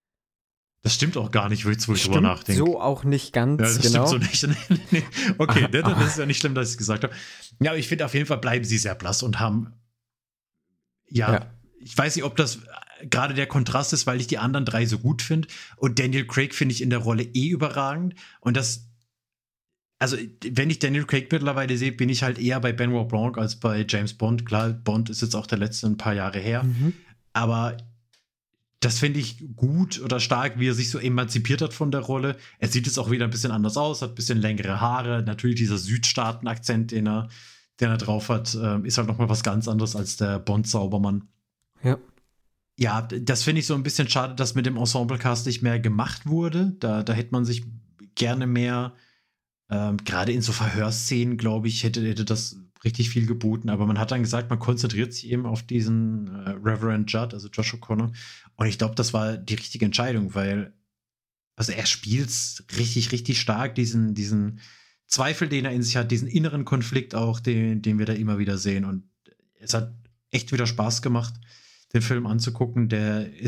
Das stimmt auch gar nicht, wo ich drüber Stimmt nachdenke. so auch nicht ganz, Ja, das genau. stimmt so nicht. Nee. Okay, Ah, das ah. ist ja nicht schlimm, dass ich es gesagt habe. Ja, aber ich finde auf jeden Fall bleiben sie sehr blass und haben, ja, Ja. ich weiß nicht, ob das gerade der Kontrast ist, weil ich die anderen drei so gut finde. Und Daniel Craig finde ich in der Rolle eh überragend. Und das, also wenn ich Daniel Craig mittlerweile sehe, bin ich halt eher bei Benoit Blanc als bei James Bond. Klar, Bond ist jetzt auch der letzte ein paar Jahre her. Mhm. Aber das finde ich gut oder stark, wie er sich so emanzipiert hat von der Rolle. Er sieht jetzt auch wieder ein bisschen anders aus, hat ein bisschen längere Haare. Natürlich dieser Südstaaten-Akzent, den er, den er drauf hat, äh, ist halt noch mal was ganz anderes als der Bond-Saubermann. Ja. Ja, das finde ich so ein bisschen schade, dass mit dem Ensemble-Cast nicht mehr gemacht wurde. Da, da hätte man sich gerne mehr, ähm, gerade in so Verhörszenen, glaube ich, hätte, hätte das richtig viel geboten. Aber man hat dann gesagt, man konzentriert sich eben auf diesen äh, Reverend Judd, also Josh O'Connor. Und ich glaube, das war die richtige Entscheidung, weil also er spielt richtig, richtig stark, diesen, diesen Zweifel, den er in sich hat, diesen inneren Konflikt auch, den, den wir da immer wieder sehen. Und es hat echt wieder Spaß gemacht, den Film anzugucken. Der ist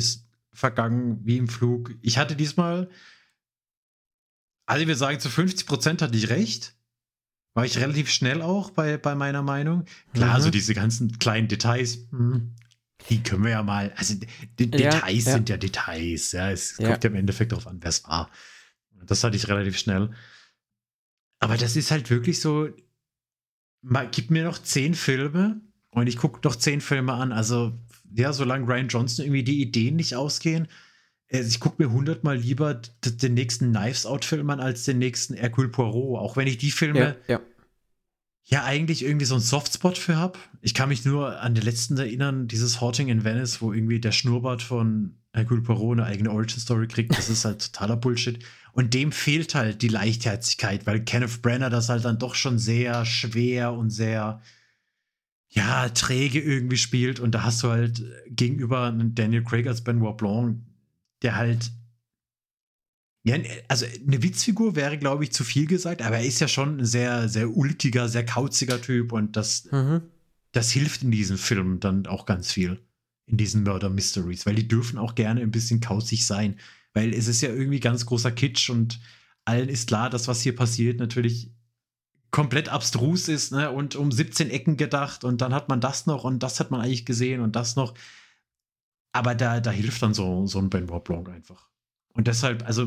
vergangen wie im Flug. Ich hatte diesmal, also wir sagen, zu fünfzig Prozent hatte ich recht. War ich relativ schnell auch bei, bei meiner Meinung. Klar, Mhm. so diese ganzen kleinen Details, hm, die können wir ja mal, also die Ja, Details ja. sind ja Details. Ja, es Ja. kommt ja im Endeffekt darauf an, wer es war. Das hatte ich relativ schnell. Aber das ist halt wirklich so, mal, gib mir noch zehn Filme und ich gucke noch zehn Filme an. Also, ja, solange Rian Johnson irgendwie die Ideen nicht ausgehen, also ich gucke mir hundertmal lieber d- den nächsten Knives Out-Film an als den nächsten Hercule Poirot. Auch wenn ich die Filme Ja, ja. ja eigentlich irgendwie so einen Softspot für habe. Ich kann mich nur an den letzten erinnern, dieses Haunting in Venice, wo irgendwie der Schnurrbart von Hercule Poirot eine eigene Origin-Story kriegt. Das ist halt totaler Bullshit. Und dem fehlt halt die Leichtherzigkeit, weil Kenneth Branagh das halt dann doch schon sehr schwer und sehr, ja, träge irgendwie spielt. Und da hast du halt gegenüber einen Daniel Craig als Benoit Blanc, der halt, ja, also eine Witzfigur wäre, glaube ich, zu viel gesagt, aber er ist ja schon ein sehr, sehr ulkiger, sehr kauziger Typ und das, Mhm. das hilft in diesem Film dann auch ganz viel. In diesen Murder Mysteries, weil die dürfen auch gerne ein bisschen kauzig sein, weil es ist ja irgendwie ganz großer Kitsch und allen ist klar, dass was hier passiert natürlich komplett abstrus ist, ne, und um siebzehn Ecken gedacht und dann hat man das noch und das hat man eigentlich gesehen und das noch. Aber da, da hilft dann so, so ein Benoit Blanc einfach. Und deshalb, also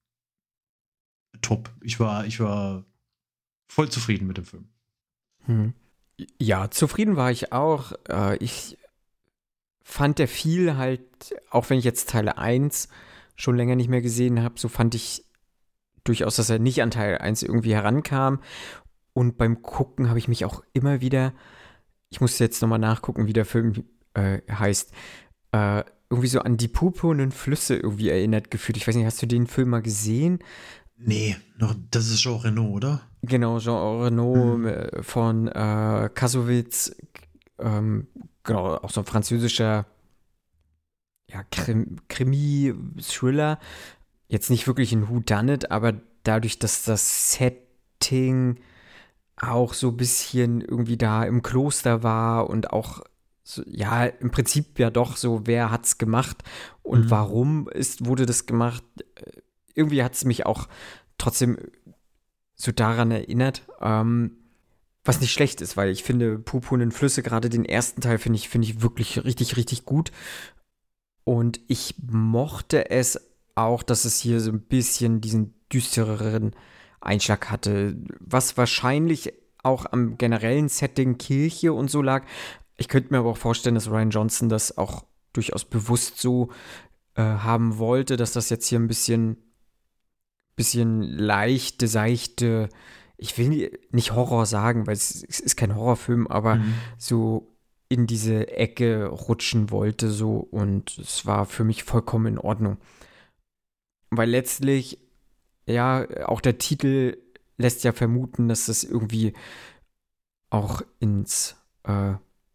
top. Ich war, ich war voll zufrieden mit dem Film. Hm. Ja, zufrieden war ich auch. Äh, ich fand der viel halt, auch wenn ich jetzt Teil eins schon länger nicht mehr gesehen habe, so fand ich durchaus, dass er nicht an Teil eins irgendwie herankam. Und beim Gucken habe ich mich auch immer wieder, ich musste jetzt nochmal nachgucken, wie der Film äh, heißt, äh, irgendwie so an die purpurnen Flüsse irgendwie erinnert gefühlt. Ich weiß nicht, hast du den Film mal gesehen? Nee, noch, das ist Jean Reno, oder? Genau, Jean Reno Mhm. äh, von äh, Kassovitz, ähm, genau, auch so ein französischer ja, Krim, Krimi-Thriller. Jetzt nicht wirklich ein Whodunit, aber dadurch, dass das Setting auch so ein bisschen irgendwie da im Kloster war und auch, so, ja, im Prinzip ja doch so, wer hat's gemacht und Mhm. warum ist, wurde das gemacht? Irgendwie hat es mich auch trotzdem so daran erinnert, ähm, was nicht schlecht ist, weil ich finde Purpurnen Flüsse, gerade den ersten Teil, finde ich, finde ich wirklich richtig, richtig gut. Und ich mochte es auch, dass es hier so ein bisschen diesen düstereren Einschlag hatte, was wahrscheinlich auch am generellen Setting Kirche und so lag. Ich könnte mir aber auch vorstellen, dass Rian Johnson das auch durchaus bewusst so äh, haben wollte, dass das jetzt hier ein bisschen, bisschen leichte, seichte, ich will nicht Horror sagen, weil es, es ist kein Horrorfilm, aber Mhm. so in diese Ecke rutschen wollte so und es war für mich vollkommen in Ordnung. Weil letztlich, ja, auch der Titel lässt ja vermuten, dass das irgendwie auch ins äh,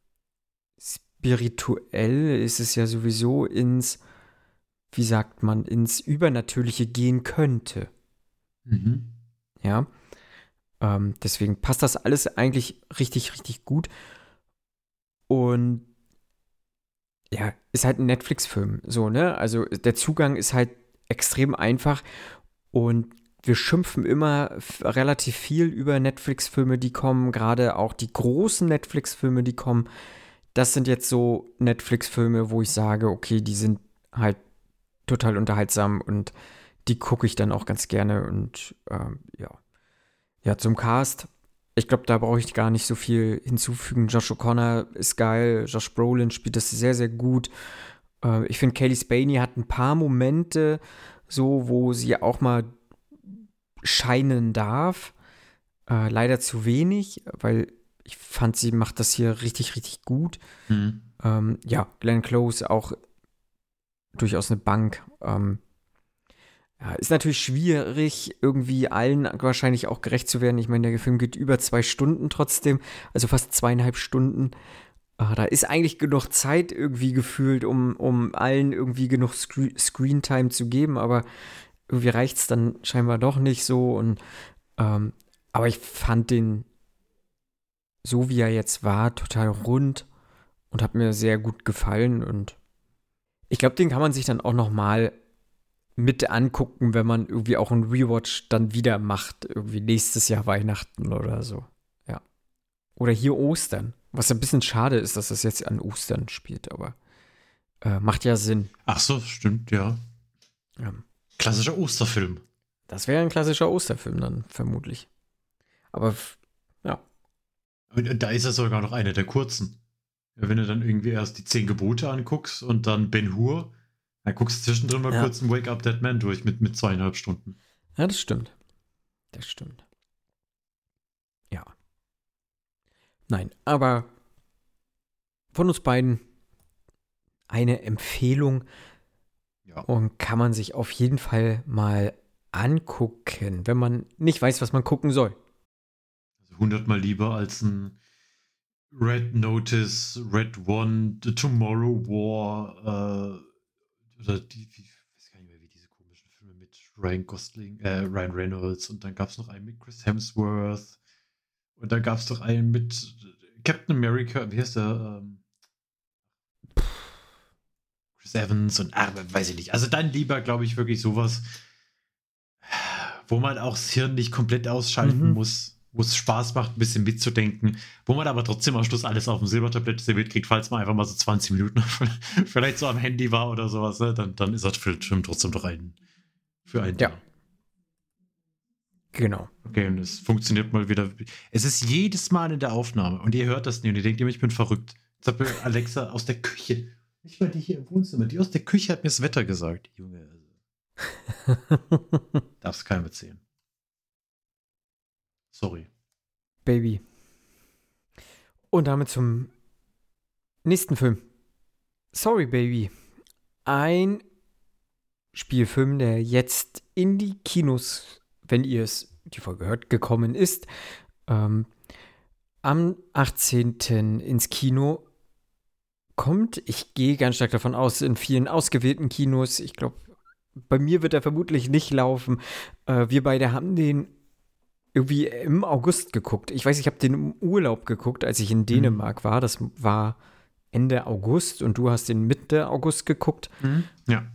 spirituell ist es ja sowieso ins, wie sagt man, ins Übernatürliche gehen könnte. Mhm. Ja, ähm, deswegen passt das alles eigentlich richtig, richtig gut. Und ja, ist halt ein Netflix-Film, so, ne? Also der Zugang ist halt extrem einfach und wir schimpfen immer f- relativ viel über Netflix-Filme, die kommen, gerade auch die großen Netflix-Filme, die kommen. Das sind jetzt so Netflix-Filme, wo ich sage, okay, die sind halt total unterhaltsam und die gucke ich dann auch ganz gerne und ähm, ja. Ja, zum Cast. Ich glaube, da brauche ich gar nicht so viel hinzufügen. Josh O'Connor ist geil, Josh Brolin spielt das sehr, sehr gut. Äh, ich finde, Kaylee Spaney hat ein paar Momente, so, wo sie auch mal scheinen darf. Äh, leider zu wenig, weil ich fand, sie macht das hier richtig, richtig gut. Mhm. Ähm, ja, Glenn Close auch durchaus eine Bank. Ähm, ja, ist natürlich schwierig, irgendwie allen wahrscheinlich auch gerecht zu werden. Ich meine, der Film geht über zwei Stunden trotzdem, also fast zweieinhalb Stunden. Ah, da ist eigentlich genug Zeit irgendwie gefühlt, um, um allen irgendwie genug Scre- Screentime zu geben, aber irgendwie reicht es dann scheinbar doch nicht so. Und, ähm, aber ich fand den, so wie er jetzt war, total rund und hat mir sehr gut gefallen. Und Ich glaube, den kann man sich dann auch noch mal mit angucken, wenn man irgendwie auch einen Rewatch dann wieder macht. Irgendwie nächstes Jahr Weihnachten oder so. Ja. Oder hier Ostern. Was ein bisschen schade ist, dass das jetzt an Ostern spielt, aber äh, macht ja Sinn. Ach so, stimmt, ja. Ja. Klassischer Osterfilm. Das wäre ein klassischer Osterfilm dann, vermutlich. Aber f- ja. Und da ist er sogar noch einer der kurzen. Wenn du dann irgendwie erst die zehn Gebote anguckst und dann Ben Hur, dann guckst du zwischendrin mal Ja. kurz einen Wake Up Dead Man durch mit, mit zweieinhalb Stunden. Ja, das stimmt. Das stimmt. Ja. Nein, aber von uns beiden eine Empfehlung Ja. und kann man sich auf jeden Fall mal angucken, wenn man nicht weiß, was man gucken soll. Also hundertmal lieber als ein Red Notice, Red One, The Tomorrow War, äh, oder die, die, ich weiß gar nicht mehr, wie diese komischen Filme mit Ryan Gosling, äh, Ryan Reynolds, und dann gab es noch einen mit Chris Hemsworth, und dann gab es noch einen mit Captain America, wie heißt der? Ähm, Chris Evans und, ah, weiß ich nicht. Also dann lieber, glaube ich, wirklich sowas, wo man auch das Hirn nicht komplett ausschalten Mhm. muss, wo es Spaß macht, ein bisschen mitzudenken, wo man aber trotzdem am Schluss alles auf dem Silbertablett serviert kriegt, falls man einfach mal so zwanzig Minuten vielleicht so am Handy war oder sowas, ne? dann, dann ist das Film trotzdem doch ein, für einen Ja. da. Genau. Okay, und es funktioniert mal wieder. Es ist jedes Mal in der Aufnahme und ihr hört das nicht und ihr denkt immer, ich bin verrückt. Jetzt hat mir Alexa aus der Küche, nicht mal die hier im Wohnzimmer, die aus der Küche hat mir das Wetter gesagt. Junge, also, darf's keinem erzählen. Sorry. Baby. Und damit zum nächsten Film. Sorry, Baby. Ein Spielfilm, der jetzt in die Kinos, wenn ihr es die Folge hört, gekommen ist, ähm, am achtzehnten ins Kino kommt. Ich gehe ganz stark davon aus, in vielen ausgewählten Kinos. Ich glaube, bei mir wird er vermutlich nicht laufen. Äh, wir beide haben den irgendwie im August geguckt. Ich weiß, ich habe den im Urlaub geguckt, als ich in Dänemark war. Das war Ende August und du hast den Mitte August geguckt, Ja.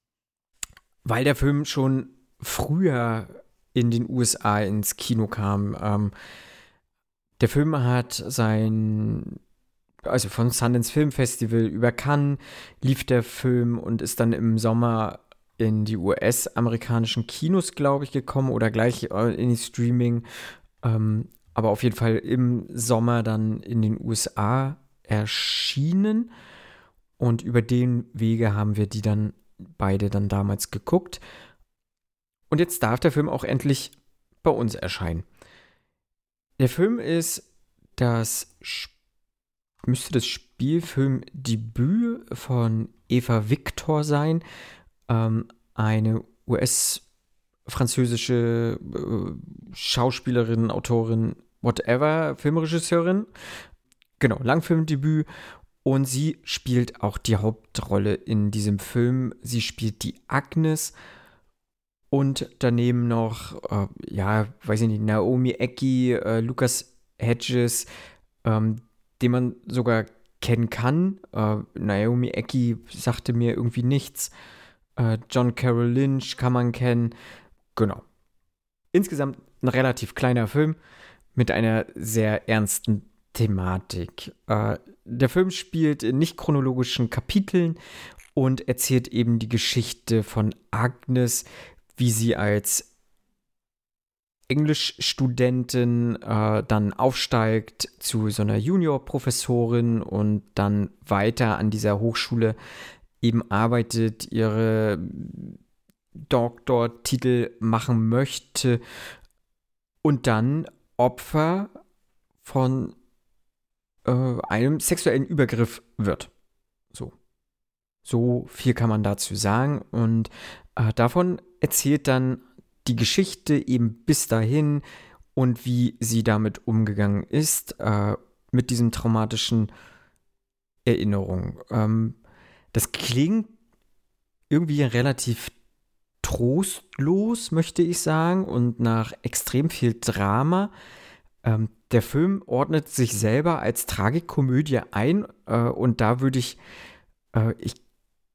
weil der Film schon früher in den U S A ins Kino kam. Ähm, der Film hat sein, also von Sundance Film Festival über Cannes lief der Film und ist dann im Sommer in die U S-amerikanischen Kinos, glaube ich, gekommen oder gleich in die Streaming. Ähm, aber auf jeden Fall im Sommer dann in den U S A erschienen. Und über den Wege haben wir die dann beide dann damals geguckt. Und jetzt darf der Film auch endlich bei uns erscheinen. Der Film ist das, müsste das Spielfilmdebüt von Eva Victor sein. Ähm, eine U S-französische äh, Schauspielerin, Autorin, whatever, Filmregisseurin. Genau, Langfilmdebüt. Und sie spielt auch die Hauptrolle in diesem Film. Sie spielt die Agnes. Und daneben noch, äh, ja, weiß ich nicht, Naomi Ecki, äh, Lucas Hedges, ähm, den man sogar kennen kann. Äh, Naomi Ecki sagte mir irgendwie nichts. John Carroll Lynch kann man kennen. Genau. Insgesamt ein relativ kleiner Film mit einer sehr ernsten Thematik. Äh, der Film spielt in nicht chronologischen Kapiteln und erzählt eben die Geschichte von Agnes, wie sie als Englischstudentin äh, dann aufsteigt zu so einer Juniorprofessorin und dann weiter an dieser Hochschule eben arbeitet, ihre Doktortitel machen möchte und dann Opfer von äh, einem sexuellen Übergriff wird. So. So viel kann man dazu sagen. Und äh, davon erzählt dann die Geschichte eben bis dahin und wie sie damit umgegangen ist, äh, mit diesen traumatischen Erinnerungen. Ähm, Das klingt irgendwie relativ trostlos, möchte ich sagen, und nach extrem viel Drama. Ähm, der Film ordnet sich selber als Tragikomödie ein äh, und da würde ich, äh, ich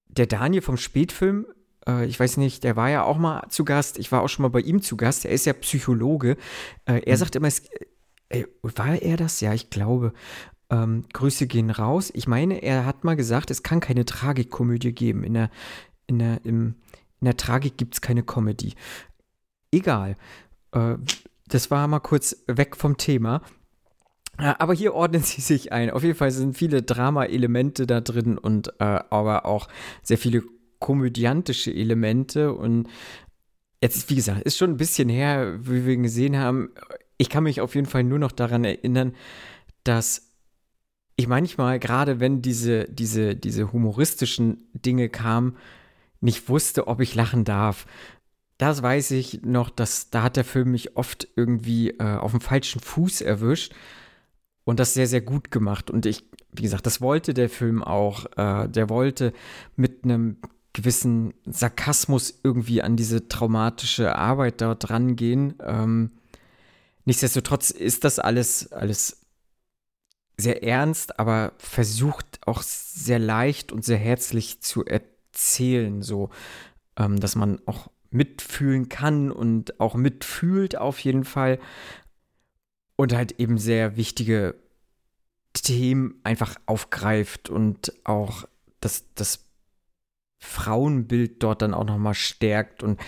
der Daniel vom Spätfilm, äh, ich weiß nicht, der war ja auch mal zu Gast, ich war auch schon mal bei ihm zu Gast, er ist ja Psychologe. Äh, er mhm. sagt immer, es, äh, war er das? Ja, ich glaube. Ähm, Grüße gehen raus. Ich meine, er hat mal gesagt, es kann keine Tragikkomödie geben. In der, in der, im, in der Tragik gibt es keine Comedy. Egal. Äh, das war mal kurz weg vom Thema. Aber hier ordnen sie sich ein. Auf jeden Fall sind viele Drama-Elemente da drin und äh, aber auch sehr viele komödiantische Elemente. Und jetzt, wie gesagt, ist schon ein bisschen her, wie wir ihn gesehen haben. Ich kann mich auf jeden Fall nur noch daran erinnern, dass ich manchmal, gerade wenn diese, diese, diese humoristischen Dinge kamen, nicht wusste, ob ich lachen darf. Das weiß ich noch, dass da hat der Film mich oft irgendwie äh, auf dem falschen Fuß erwischt und das sehr, sehr gut gemacht. Und ich, wie gesagt, das wollte der Film auch. Äh, der wollte mit einem gewissen Sarkasmus irgendwie an diese traumatische Arbeit dort rangehen. Ähm, nichtsdestotrotz ist das alles, alles sehr ernst, aber versucht auch sehr leicht und sehr herzlich zu erzählen, so, ähm, dass man auch mitfühlen kann und auch mitfühlt auf jeden Fall und halt eben sehr wichtige Themen einfach aufgreift und auch das, das Frauenbild dort dann auch nochmal stärkt und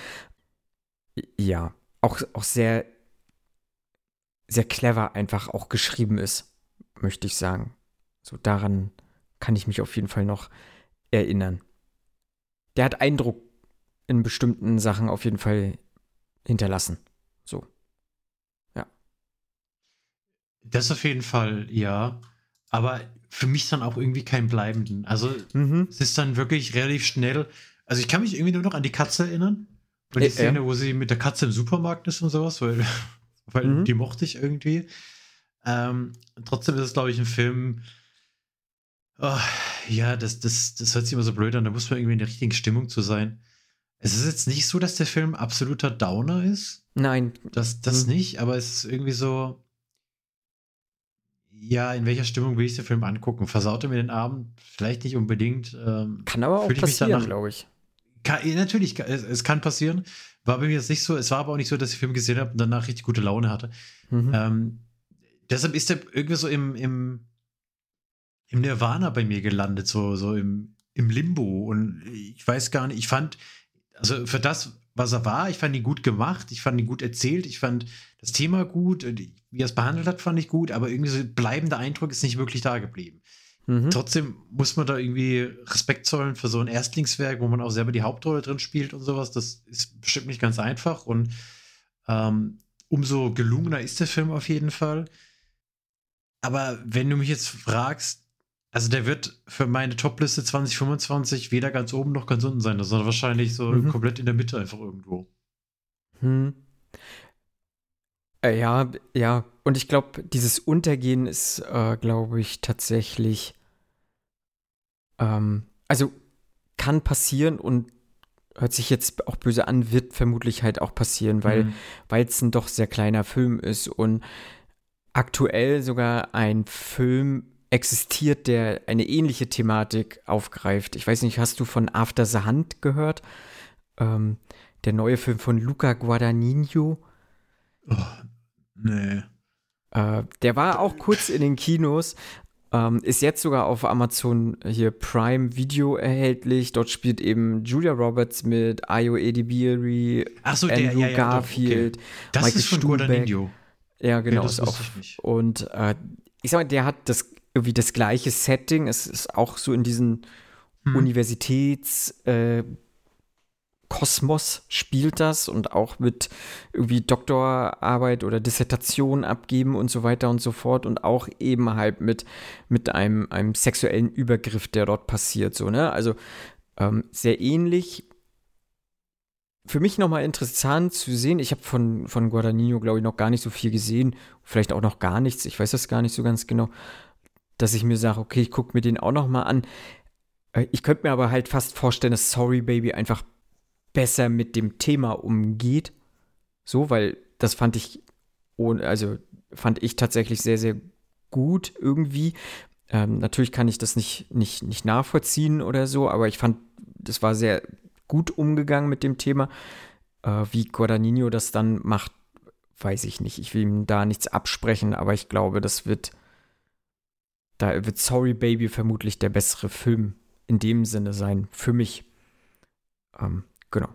ja, auch, auch sehr, sehr clever einfach auch geschrieben ist, möchte ich sagen. So daran kann ich mich auf jeden Fall noch erinnern. Der hat Eindruck in bestimmten Sachen auf jeden Fall hinterlassen. So. Ja. Das auf jeden Fall, ja. Aber für mich dann auch irgendwie keinen bleibenden. Also mhm. es ist dann wirklich relativ schnell. Also ich kann mich irgendwie nur noch an die Katze erinnern. Und die äh, Szene, äh. wo sie mit der Katze im Supermarkt ist und sowas, weil, weil mhm. die mochte ich irgendwie. Ähm, trotzdem ist es, glaube ich, ein Film, oh, ja, das, das, das hört sich immer so blöd an, da muss man irgendwie in der richtigen Stimmung zu sein. Es ist jetzt nicht so, dass der Film absoluter Downer ist. Nein. Das, das mhm. nicht, aber es ist irgendwie so, ja, in welcher Stimmung will ich den Film angucken? Versaut er mir den Abend? Vielleicht nicht unbedingt. Ähm, kann aber auch passieren, glaube ich. Kann, natürlich, es, es kann passieren. War bei mir jetzt nicht so. Es war aber auch nicht so, dass ich den Film gesehen habe und danach richtig gute Laune hatte. Mhm. Ähm, deshalb ist er irgendwie so im, im, im Nirvana bei mir gelandet, so, so im, im Limbo. Und ich weiß gar nicht, ich fand, also für das, was er war, ich fand ihn gut gemacht, ich fand ihn gut erzählt, ich fand das Thema gut, wie er es behandelt hat, fand ich gut, aber irgendwie so ein bleibender Eindruck ist nicht wirklich da geblieben. Mhm. Trotzdem muss man da irgendwie Respekt zollen für so ein Erstlingswerk, wo man auch selber die Hauptrolle drin spielt und sowas. Das ist bestimmt nicht ganz einfach und ähm, umso gelungener ist der Film auf jeden Fall. Aber wenn du mich jetzt fragst, also der wird für meine Topliste zwanzig fünfundzwanzig weder ganz oben noch ganz unten sein, sondern wahrscheinlich so mhm. komplett in der Mitte einfach irgendwo. Hm. Äh, ja, ja. Und ich glaube, dieses Untergehen ist, äh, glaube ich, tatsächlich ähm, also kann passieren und hört sich jetzt auch böse an, wird vermutlich halt auch passieren, weil mhm. es ein doch sehr kleiner Film ist und aktuell sogar ein Film existiert, der eine ähnliche Thematik aufgreift. Ich weiß nicht, hast du von After the Hunt gehört? Ähm, der neue Film von Luca Guadagnino. Oh, nee. Äh, der war auch kurz in den Kinos, ähm, ist jetzt sogar auf Amazon hier Prime Video erhältlich. Dort spielt eben Julia Roberts mit, Ayo Edebiri, Ach so, Andrew der, ja, ja, Garfield, doch, okay. Das Michael ist von Stuhlbeck. Guadagnino. Ja, genau. Ja, das ist auch. Ich nicht. Und äh, ich sag mal, der hat das irgendwie das gleiche Setting. Es ist auch so in diesen hm. Universitäts äh, Kosmos spielt das und auch mit irgendwie Doktorarbeit oder Dissertation abgeben und so weiter und so fort und auch eben halt mit, mit einem, einem sexuellen Übergriff, der dort passiert, so, ne? Also ähm, sehr ähnlich. Für mich nochmal interessant zu sehen, ich habe von, von Guadagnino, glaube ich, noch gar nicht so viel gesehen, vielleicht auch noch gar nichts, ich weiß das gar nicht so ganz genau, dass ich mir sage, okay, ich gucke mir den auch noch mal an. Ich könnte mir aber halt fast vorstellen, dass Sorry Baby einfach besser mit dem Thema umgeht. So, weil das fand ich, also fand ich tatsächlich sehr, sehr gut irgendwie. Ähm, natürlich kann ich das nicht, nicht, nicht nachvollziehen oder so, aber ich fand das war sehr gut umgegangen mit dem Thema. Äh, wie Guadagnino das dann macht, weiß ich nicht. Ich will ihm da nichts absprechen, aber ich glaube, das wird, da wird Sorry Baby vermutlich der bessere Film in dem Sinne sein, für mich. Ähm, genau.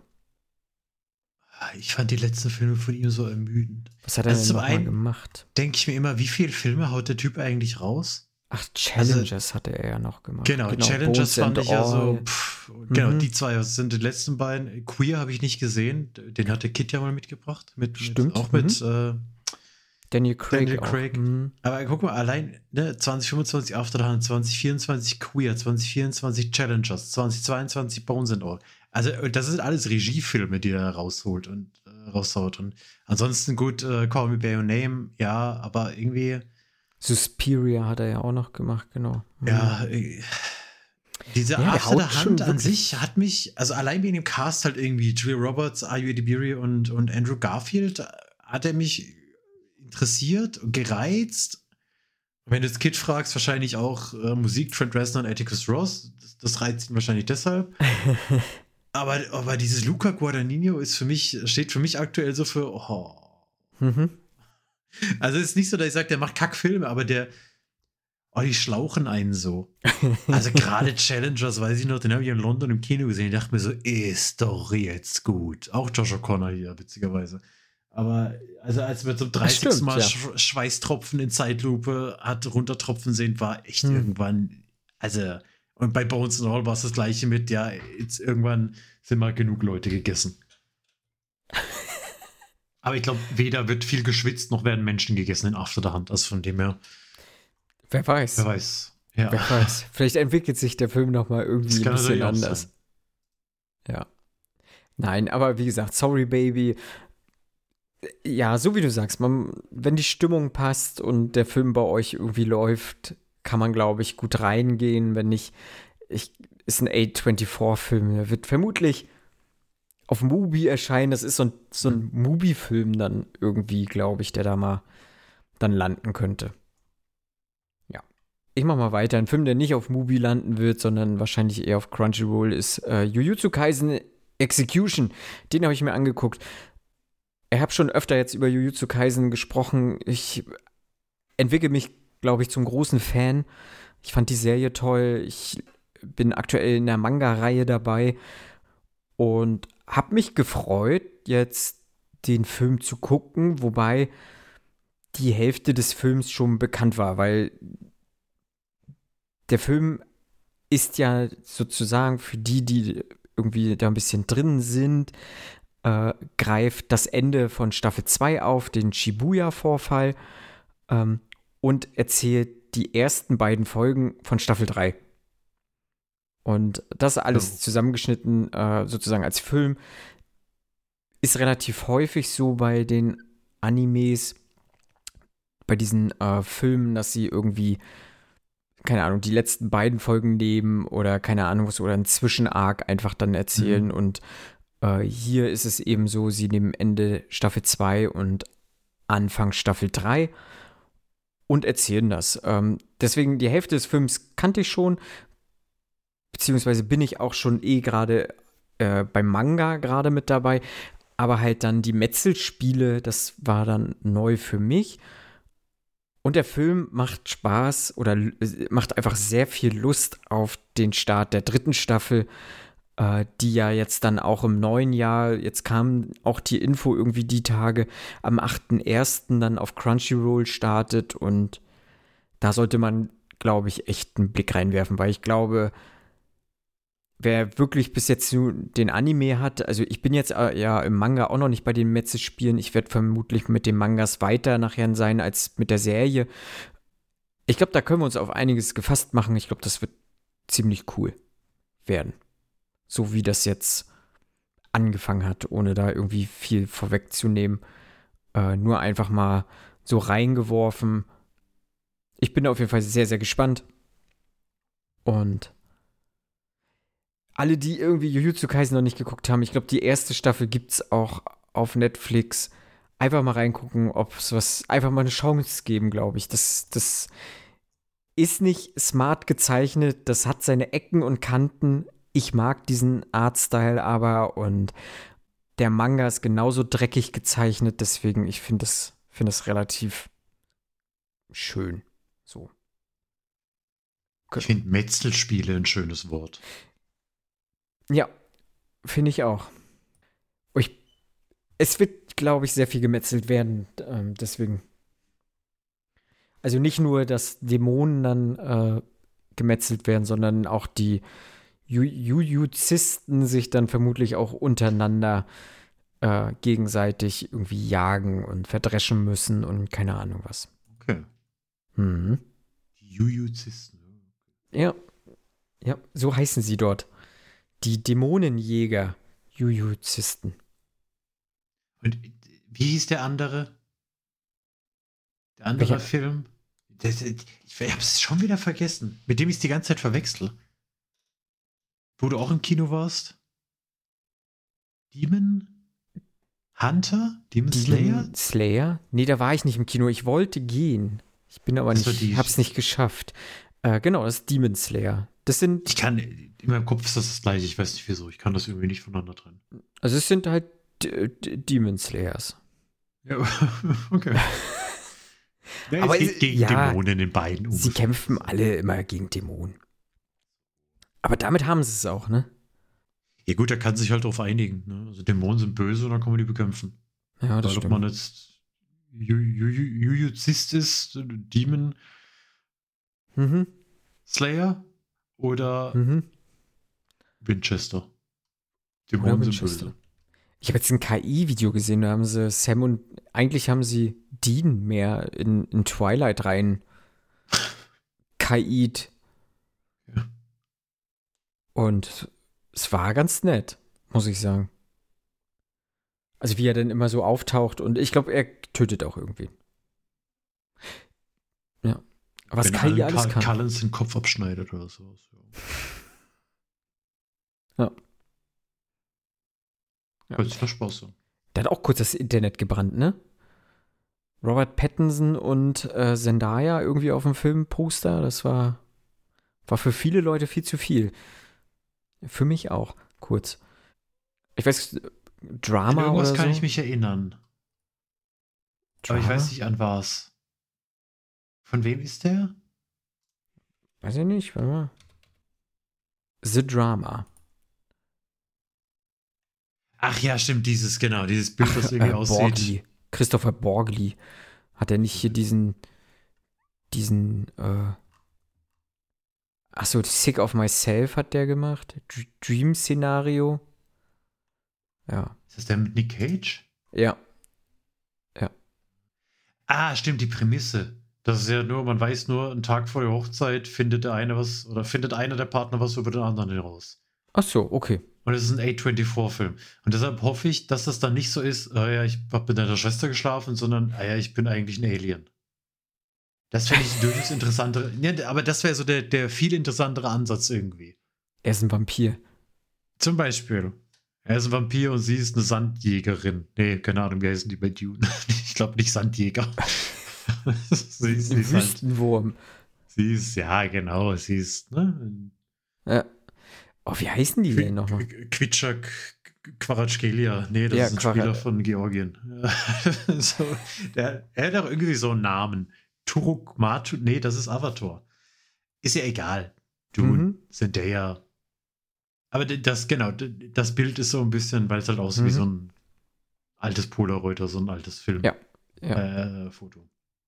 Ich fand die letzten Filme von ihm so ermüdend. Was hat er Also denn zum noch mal einen gemacht? denke ich mir immer, wie viele Filme haut der Typ eigentlich raus? Ach, Challengers hatte er ja noch gemacht. Genau, Challengers Bones fand and ich ja so, All. pff, genau, Mhm. die zwei das sind die letzten beiden. Queer habe ich nicht gesehen, den hatte Kit ja mal mitgebracht. Mit, Stimmt, Mit, auch mit äh, Daniel Craig. Daniel auch. Craig. Mhm. Aber guck mal, allein ne, zwanzig fünfundzwanzig After the Hunt, zwanzig vierundzwanzig Queer, zwanzig vierundzwanzig Challengers, zwanzig zweiundzwanzig Bones and All. Also das sind alles Regiefilme, die er rausholt und äh, raushaut. Und ansonsten gut, äh, Call Me By Your Name, ja, aber irgendwie Suspiria hat er ja auch noch gemacht, genau. Mhm. ja, äh, diese Ja, der After haut the schon Hunt an wirklich- sich hat mich, also allein wegen dem Cast halt irgendwie, Julia Roberts, Ayo Edebiri und, und Andrew Garfield, äh, hat er mich interessiert und gereizt. Wenn du das Kid fragst, wahrscheinlich auch äh, Musik, Trent Reznor und Atticus Ross, das, das reizt ihn wahrscheinlich deshalb. aber, aber dieses Luca Guadagnino ist für mich, steht für mich aktuell so für, oh. Mhm. Also es ist nicht so, dass ich sage, der macht Kackfilme, aber der, oh, die schlauchen einen so. Also gerade Challengers, weiß ich noch, den habe ich in London im Kino gesehen. Ich dachte mir so, ist doch jetzt gut. Auch Josh O'Connor hier, witzigerweise. Aber also als wir zum dreißigsten Stimmt, Mal ja. Sch Schweißtropfen in Zeitlupe hat runtertropfen sehen, war echt Hm. irgendwann, also und bei Bones and All war es das gleiche mit, ja, jetzt irgendwann sind mal genug Leute gegessen. Aber ich glaube, weder wird viel geschwitzt, noch werden Menschen gegessen in After the Hunt. Also von dem her, Wer weiß. wer weiß. Ja. Wer weiß. Vielleicht entwickelt sich der Film noch mal irgendwie Das ein kann bisschen natürlich auch anders. sein. Ja. Nein, aber wie gesagt, Sorry Baby. Ja, so wie du sagst, man, wenn die Stimmung passt und der Film bei euch irgendwie läuft, kann man, glaube ich, gut reingehen. Wenn nicht, ich, ist ein A vierundzwanzig-Film. Der wird vermutlich auf Mubi erscheinen. Das ist so ein, so ein Mubi-Film dann irgendwie, glaube ich, der da mal dann landen könnte. Ja. Ich mach mal weiter. Ein Film, der nicht auf Mubi landen wird, sondern wahrscheinlich eher auf Crunchyroll, ist äh, Jujutsu Kaisen Execution. Den habe ich mir angeguckt. Ich habe schon öfter jetzt über Jujutsu Kaisen gesprochen. Ich entwickle mich, glaube ich, zum großen Fan. Ich fand die Serie toll. Ich bin aktuell in der Manga-Reihe dabei und habe mich gefreut, jetzt den Film zu gucken, wobei die Hälfte des Films schon bekannt war, weil der Film ist ja sozusagen für die, die irgendwie da ein bisschen drin sind, äh, greift das Ende von Staffel zwei auf, den Shibuya-Vorfall, ähm, und erzählt die ersten beiden Folgen von Staffel drei. Und das alles Oh. zusammengeschnitten, äh, sozusagen als Film, ist relativ häufig so bei den Animes, bei diesen äh, Filmen, dass sie irgendwie, keine Ahnung, die letzten beiden Folgen nehmen oder keine Ahnung was, oder einen Zwischenarc einfach dann erzählen. Mhm. Und äh, hier ist es eben so, sie nehmen Ende Staffel zwei und Anfang Staffel drei und erzählen das. Ähm, deswegen, die Hälfte des Films kannte ich schon, beziehungsweise bin ich auch schon eh gerade äh, beim Manga gerade mit dabei, aber halt dann die Metzelspiele, das war dann neu für mich. Und der Film macht Spaß oder l- macht einfach sehr viel Lust auf den Start der dritten Staffel, äh, die ja jetzt dann auch im neuen Jahr, jetzt kam auch die Info irgendwie die Tage, am achten ersten dann auf Crunchyroll startet, und da sollte man, glaube ich, echt einen Blick reinwerfen, weil ich glaube, wer wirklich bis jetzt nur den Anime hat, also ich bin jetzt äh, ja im Manga auch noch nicht bei den Metze-Spielen, ich werde vermutlich mit den Mangas weiter nachher sein als mit der Serie. Ich glaube, da können wir uns auf einiges gefasst machen. Ich glaube, das wird ziemlich cool werden. So wie das jetzt angefangen hat, ohne da irgendwie viel vorwegzunehmen. Äh, nur einfach mal so reingeworfen. Ich bin auf jeden Fall sehr, sehr gespannt. Und alle, die irgendwie Jujutsu Kaisen noch nicht geguckt haben, ich glaube, die erste Staffel gibt's auch auf Netflix. Einfach mal reingucken, ob es was, einfach mal eine Chance geben, glaube ich. Das, das ist nicht smart gezeichnet, das hat seine Ecken und Kanten, ich mag diesen Artstyle aber und der Manga ist genauso dreckig gezeichnet, deswegen ich finde es finde es relativ schön. So. Ich finde Metzelspiele ein schönes Wort. Ja, finde ich auch. Ich, es wird, glaube ich, sehr viel gemetzelt werden, ähm, deswegen. Also nicht nur, dass Dämonen dann äh, gemetzelt werden, sondern auch die Ju- Jujuzisten sich dann vermutlich auch untereinander äh, gegenseitig irgendwie jagen und verdreschen müssen und keine Ahnung was. Okay. Mhm. Die Jujuzisten. Ja, ja, so heißen sie dort. Die Dämonenjäger, Jujuzisten. Und wie hieß der andere? Der andere Welcher? Film? Das, ich habe es schon wieder vergessen. Mit dem ich es die ganze Zeit verwechsel. Wo du auch im Kino warst? Demon? Hunter? Demon, Slayer? Demon Slayer? Nee, da war ich nicht im Kino. Ich wollte gehen. Ich bin aber Das war nicht, die- hab's nicht geschafft. Äh, genau, das ist Demon Slayer. Das sind, Ich kann, in meinem Kopf ist das das gleiche. Ich weiß nicht wieso. Ich kann das irgendwie nicht voneinander trennen. also es sind halt D- D- Demon Slayers. Ja, okay. Ja, Aber es geht es- gegen ja, Dämonen in beiden Sie ungefähr. kämpfen alle immer gegen Dämonen. Aber damit haben sie es auch, ne? Ja gut, er kann sich halt darauf einigen. Ne? Also Dämonen sind böse und dann kann man die bekämpfen. Ja, das Egal, ob stimmt. man jetzt Ju- Ju- Ju- Jujuzist ist, Demon Mhm, Slayer oder mhm. Winchester. Oder Dämonen sind Winchester. böse. Ich habe jetzt ein K I-Video gesehen, da haben sie Sam und eigentlich haben sie Dean mehr in, in Twilight rein K I'd. Ja. Und es war ganz nett, muss ich sagen. Also wie er dann immer so auftaucht und ich glaube, er tötet auch irgendwie. Ja. Aber was Wenn K I Alan alles Cal- kann. Callens den Kopf abschneidet oder sowas. Ja. Ja. Ja. Hört sich doch Spaß an. Der hat auch kurz das Internet gebrannt, ne? Robert Pattinson und äh, Zendaya irgendwie auf dem Filmposter. Das war, war für viele Leute viel zu viel. Für mich auch, kurz. Ich weiß, An Drama irgendwas oder kann so. ich mich erinnern. Aber ich Drama? weiß nicht an was. Von wem ist der? Weiß ich nicht, warte mal. The Drama. Ach ja, stimmt, dieses, genau, dieses Bild, das irgendwie Äh, aussieht. Borgli. Christopher Borgli. Hat er nicht hier diesen, diesen, äh, achso, Sick of Myself hat der gemacht. Dr- Dream-Szenario. Ja. Ist das der mit Nick Cage? Ja. Ah, stimmt, die Prämisse. Das ist ja nur, man weiß nur, einen Tag vor der Hochzeit findet der eine was, oder findet einer der Partner was über den anderen heraus. Ach so, okay. Und es ist ein A vierundzwanzig-Film. Und deshalb hoffe ich, dass das dann nicht so ist, ah ja, ich habe mit deiner Schwester geschlafen, sondern, ah ja, ich bin eigentlich ein Alien. Das finde ich durchaus interessantere. Ja, aber das wäre so der, der viel interessantere Ansatz irgendwie. Er ist ein Vampir. Zum Beispiel. Er ist ein Vampir und sie ist eine Sandjägerin. Nee, keine Ahnung, wie heißen die bei Dune? Ich glaube nicht Sandjäger. sie, ist, sie, Ein ist halt, Wüstenwurm. sie ist, ja, genau, sie ist, ne? Ja. Oh, wie heißen die denn nochmal? Quitschak Quaratschkelia. Nee, das Ja, ist ein Quara- Spieler von Georgien. Ja. so, der, er hat auch irgendwie so einen Namen. Turuk Matu. Nee, das ist Avatar. Ist ja egal. Dune, Mhm. Zendaya. Aber das, genau, das Bild ist so ein bisschen, weil es halt aussieht Mhm. wie so ein altes Polaroid oder so ein altes Film. Ja, ja. Äh, Foto.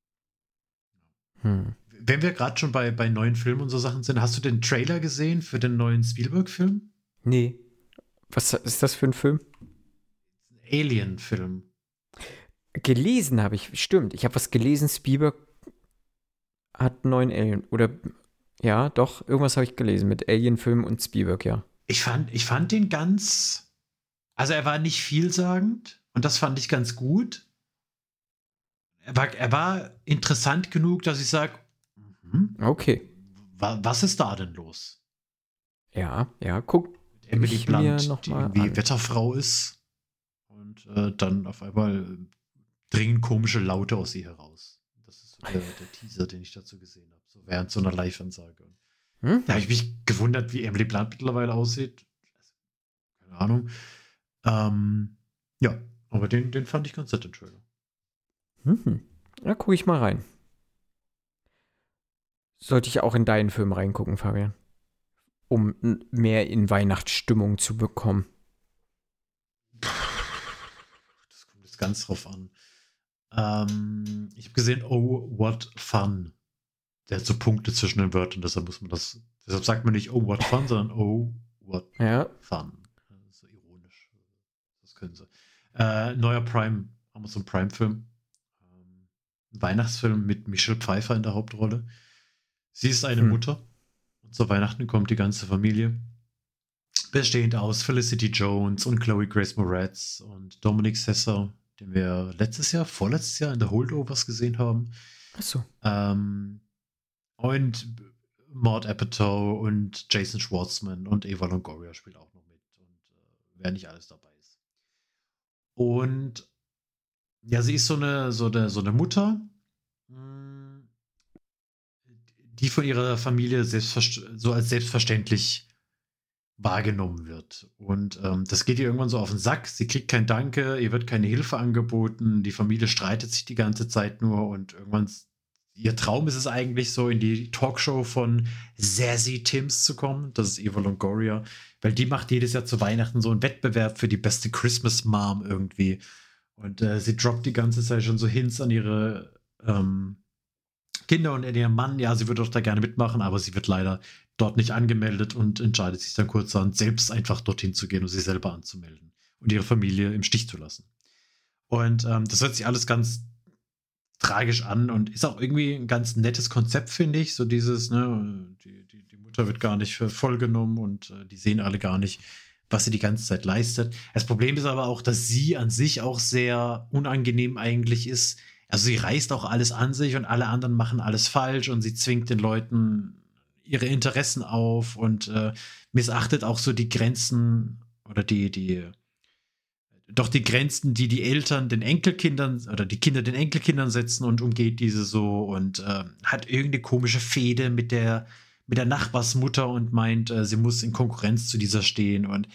Hm. Wenn wir gerade schon bei, bei neuen Filmen und so Sachen sind, hast du den Trailer gesehen für den neuen Spielberg-Film? Nee. Was ist das für ein Film? Alien-Film. Gelesen habe ich, stimmt. Ich habe was gelesen, Spielberg hat einen neuen Alien. Oder, ja, doch, irgendwas habe ich gelesen mit Alien-Film und Spielberg, ja. Ich fand, ich fand den ganz, also er war nicht vielsagend und das fand ich ganz gut. Er war, er war interessant genug, dass ich sage, Okay. was ist da denn los? Ja, ja, guck. Emily ich mir Blunt, noch die mal irgendwie an. Wetterfrau ist und äh, dann auf einmal dringen komische Laute aus ihr heraus. Das ist so der, der Teaser, den ich dazu gesehen habe, so während so einer Live-Ansage. Hm? Da habe ich mich gewundert, wie Emily Blunt mittlerweile aussieht. Keine Ahnung. Ähm, ja, aber den, den fand ich ganz nett, den Trailer. Mhm. Ja, gucke ich mal rein. Sollte ich auch in deinen Film reingucken, Fabian? Um n- mehr in Weihnachtsstimmung zu bekommen. Das kommt jetzt ganz drauf an. Ähm, ich habe gesehen, Oh, what fun. Der hat so Punkte zwischen den Wörtern, deshalb muss man das, deshalb sagt man nicht Oh, what fun, sondern Oh, what Ja. fun. Das ist so ironisch. Das können sie. Äh, neuer Prime, Amazon Prime-Film. Ähm, Weihnachtsfilm mit Michelle Pfeiffer in der Hauptrolle. Sie ist eine Hm. Mutter. Und zu Weihnachten kommt die ganze Familie. Bestehend aus Felicity Jones und Chloe Grace Moretz und Dominic Sessa, den wir letztes Jahr, vorletztes Jahr in The Holdovers gesehen haben. Achso. Ähm, und Maud Apatow und Jason Schwartzman und Eva Longoria spielt auch noch mit. Und äh, wer nicht alles dabei ist. Und ja, sie ist so eine, so eine, so eine Mutter, mh, die von ihrer Familie selbstverst- so als selbstverständlich wahrgenommen wird. Und ähm, das geht ihr irgendwann so auf den Sack. Sie kriegt kein Danke, ihr wird keine Hilfe angeboten, die Familie streitet sich die ganze Zeit nur und irgendwann, ihr Traum ist es eigentlich so, in die Talkshow von Sassy Tims zu kommen. Das ist Eva Longoria, weil die macht jedes Jahr zu Weihnachten so einen Wettbewerb für die beste Christmas Mom irgendwie. Und äh, sie droppt die ganze Zeit schon so Hints an ihre ähm, Kinder und an ihren Mann. Ja, sie würde doch da gerne mitmachen, aber sie wird leider dort nicht angemeldet und entscheidet sich dann kurzerhand, selbst einfach dorthin zu gehen und sich selber anzumelden und ihre Familie im Stich zu lassen. Und ähm, das hört sich alles ganz tragisch an und ist auch irgendwie ein ganz nettes Konzept, finde ich. So dieses, ne, die, die, die Mutter wird gar nicht für voll genommen und äh, die sehen alle gar nicht, was sie die ganze Zeit leistet. Das Problem ist aber auch, dass sie an sich auch sehr unangenehm eigentlich ist. Also sie reißt auch alles an sich und alle anderen machen alles falsch und sie zwingt den Leuten ihre Interessen auf und äh, missachtet auch so die Grenzen oder die, die, doch die Grenzen, die die Eltern den Enkelkindern oder die Kinder den Enkelkindern setzen und umgeht diese so und äh, hat irgendeine komische Fehde mit der, mit der Nachbarsmutter und meint, äh, sie muss in Konkurrenz zu dieser stehen und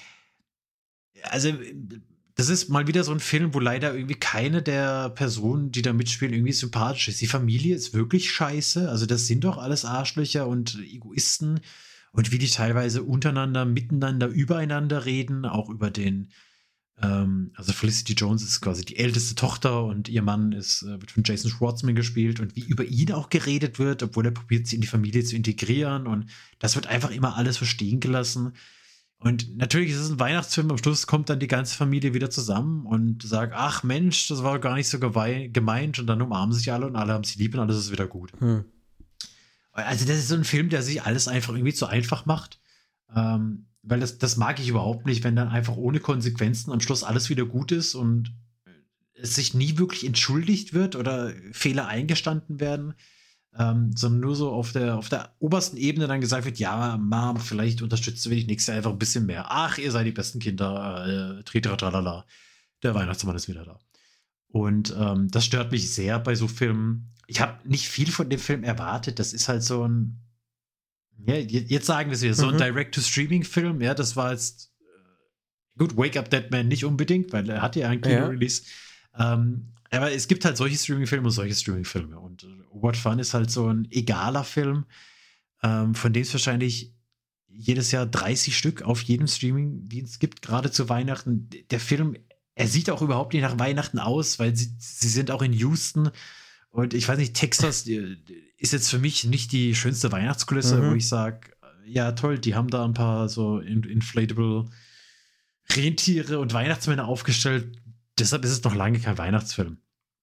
also das ist mal wieder so ein Film, wo leider irgendwie keine der Personen, die da mitspielen, irgendwie sympathisch ist. Die Familie ist wirklich scheiße. Also das sind doch alles Arschlöcher und Egoisten. Und wie die teilweise untereinander, miteinander, übereinander reden, auch über den, ähm, also Felicity Jones ist quasi die älteste Tochter und ihr Mann ist, äh, wird von Jason Schwartzman gespielt und wie über ihn auch geredet wird, obwohl er probiert, sie in die Familie zu integrieren. Und das wird einfach immer alles so stehen gelassen. Und natürlich ist es ein Weihnachtsfilm, am Schluss kommt dann die ganze Familie wieder zusammen und sagt, ach Mensch, das war gar nicht so gewei- gemeint und dann umarmen sich alle und alle haben sich lieb und alles ist wieder gut. Hm. Also das ist so ein Film, der sich alles einfach irgendwie zu einfach macht, ähm, weil das, das mag ich überhaupt nicht, wenn dann einfach ohne Konsequenzen am Schluss alles wieder gut ist und es sich nie wirklich entschuldigt wird oder Fehler eingestanden werden. Ähm, sondern nur so auf der, auf der obersten Ebene dann gesagt wird, ja, Mom, vielleicht unterstützen wir dich nächstes Jahr einfach ein bisschen mehr. Ach, ihr seid die besten Kinder, äh, tritra, tralala. Der Weihnachtsmann ist wieder da. Und ähm, das stört mich sehr bei so Filmen. Ich habe nicht viel von dem Film erwartet. Das ist halt so ein, ja, jetzt sagen wir es wieder, so ein Mhm. Direct-to-Streaming-Film. Ja, das war jetzt, äh, gut, Wake Up Dead Man nicht unbedingt, weil er hatte ja einen Kino-Release. Ähm, aber es gibt halt solche Streaming-Filme und solche Streaming-Filme. Und äh, What Fun ist halt so ein egaler Film, ähm, von dem es wahrscheinlich jedes Jahr dreißig Stück auf jedem Streaming-Dienst gibt, gerade zu Weihnachten. Der Film, er sieht auch überhaupt nicht nach Weihnachten aus, weil sie, sie sind auch in Houston. Und ich weiß nicht, Texas äh, ist jetzt für mich nicht die schönste Weihnachtskulisse, Mhm. wo ich sage, ja toll, die haben da ein paar so in, inflatable Rentiere und Weihnachtsmänner aufgestellt. Deshalb ist es noch lange kein Weihnachtsfilm.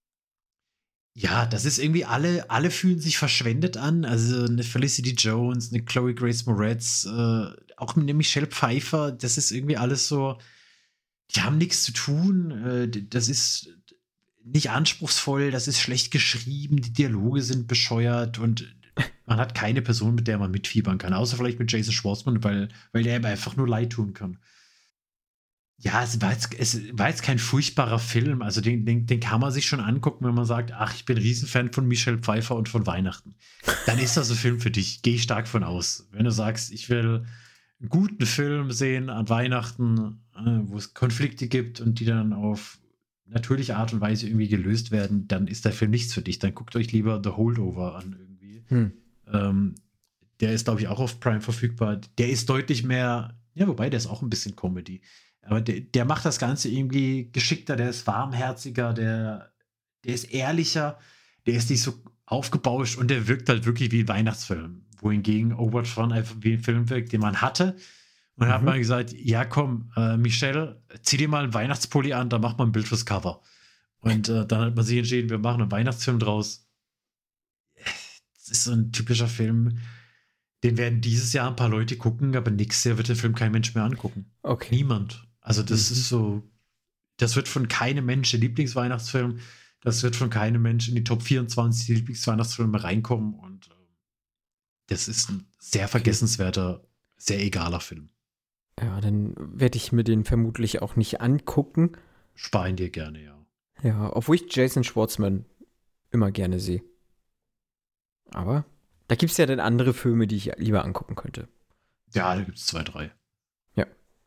Ja, das ist irgendwie alle, alle fühlen sich verschwendet an. Also eine Felicity Jones, eine Chloe Grace Moretz, äh, auch eine Michelle Pfeiffer, das ist irgendwie alles so, die haben nichts zu tun. Äh, das ist nicht anspruchsvoll, das ist schlecht geschrieben, die Dialoge sind bescheuert und man hat keine Person, mit der man mitfiebern kann, außer vielleicht mit Jason Schwartzman, weil, weil der ihm einfach nur leid tun kann. Ja, es war, jetzt, es war jetzt kein furchtbarer Film. Also den, den, den kann man sich schon angucken, wenn man sagt, ach, ich bin Riesenfan von Michelle Pfeiffer und von Weihnachten. Dann ist das ein Film für dich. Gehe ich stark von aus. Wenn du sagst, ich will einen guten Film sehen an Weihnachten, äh, wo es Konflikte gibt und die dann auf natürliche Art und Weise irgendwie gelöst werden, dann ist der Film nichts für dich. Dann guckt euch lieber The Holdover an irgendwie. Hm. Ähm, der ist, glaube ich, auch auf Prime verfügbar. Der ist deutlich mehr, ja, wobei, der ist auch ein bisschen Comedy. Aber der, der macht das Ganze irgendwie geschickter, der ist warmherziger, der, der ist ehrlicher, der ist nicht so aufgebauscht und der wirkt halt wirklich wie ein Weihnachtsfilm. Wohingegen Overtron einfach wie ein Film wirkt, den man hatte. Und dann mhm. hat man gesagt, ja komm, äh, Michelle, zieh dir mal einen Weihnachtspulli an, da macht man ein Bild fürs Cover. Und äh, dann hat man sich entschieden, wir machen einen Weihnachtsfilm draus. Das ist so ein typischer Film, den werden dieses Jahr ein paar Leute gucken, aber nächstes Jahr wird der Film kein Mensch mehr angucken. Okay. Niemand. Also das mhm. ist so, das wird von keinem Mensch der Lieblingsweihnachtsfilm, das wird von keinem Mensch in die Top vierundzwanzig Lieblingsweihnachtsfilme reinkommen und äh, das ist ein sehr vergessenswerter, sehr egaler Film. Ja, dann werde ich mir den vermutlich auch nicht angucken. Spar ihn dir gerne, ja. Ja, obwohl ich Jason Schwartzman immer gerne sehe. Aber da gibt es ja dann andere Filme, die ich lieber angucken könnte. Ja, da gibt es zwei, drei. Ja.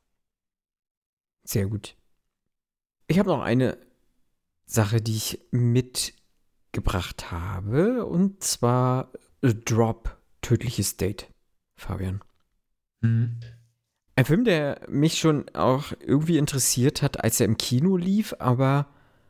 Sehr gut. Ich habe noch eine Sache, die ich mitgebracht habe, und zwar A Drop, Tödliches Date, Fabian. Mhm. Ein Film, der mich schon auch irgendwie interessiert hat, als er im Kino lief, aber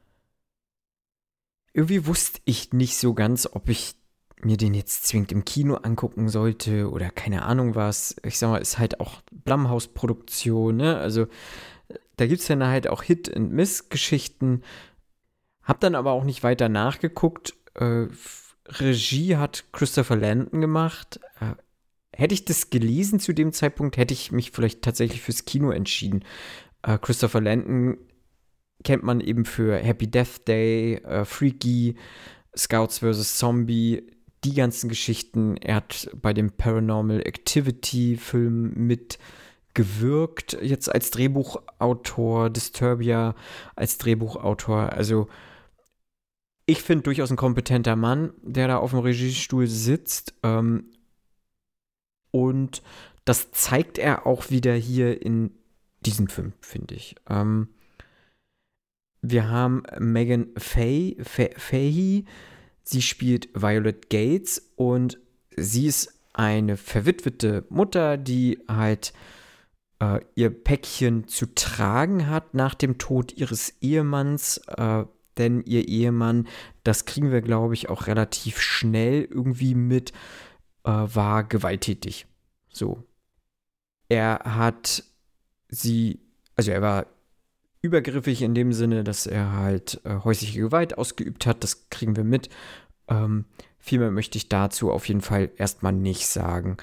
irgendwie wusste ich nicht so ganz, ob ich mir den jetzt zwingend im Kino angucken sollte oder keine Ahnung was. Ich sag mal, ist halt auch Blumhouse-Produktion, ne? Also da gibt es dann halt auch Hit-and-Miss-Geschichten. Hab dann aber auch nicht weiter nachgeguckt. Äh, Regie hat Christopher Landon gemacht. Äh, hätte ich das gelesen zu dem Zeitpunkt, hätte ich mich vielleicht tatsächlich fürs Kino entschieden. Äh, Christopher Landon kennt man eben für Happy Death Day, äh, Freaky, Scouts versus. Zombie, die ganzen Geschichten. Er hat bei dem Paranormal Activity-Film mitgewirkt, jetzt als Drehbuchautor, Disturbia als Drehbuchautor. Also ich finde durchaus ein kompetenter Mann, der da auf dem Regiestuhl sitzt. Ähm, und das zeigt er auch wieder hier in diesem Film, finde ich. Ähm, wir haben Megan Fay, Fay, Fahey. Sie spielt Violet Gates und sie ist eine verwitwete Mutter, die halt äh, ihr Päckchen zu tragen hat nach dem Tod ihres Ehemanns. Äh, denn ihr Ehemann, das kriegen wir, glaube ich, auch relativ schnell irgendwie mit, äh, war gewalttätig. So. Er hat sie, also er war übergriffig in dem Sinne, dass er halt äh, häusliche Gewalt ausgeübt hat. Das kriegen wir mit. Ähm, viel mehr möchte ich dazu auf jeden Fall erstmal nicht sagen.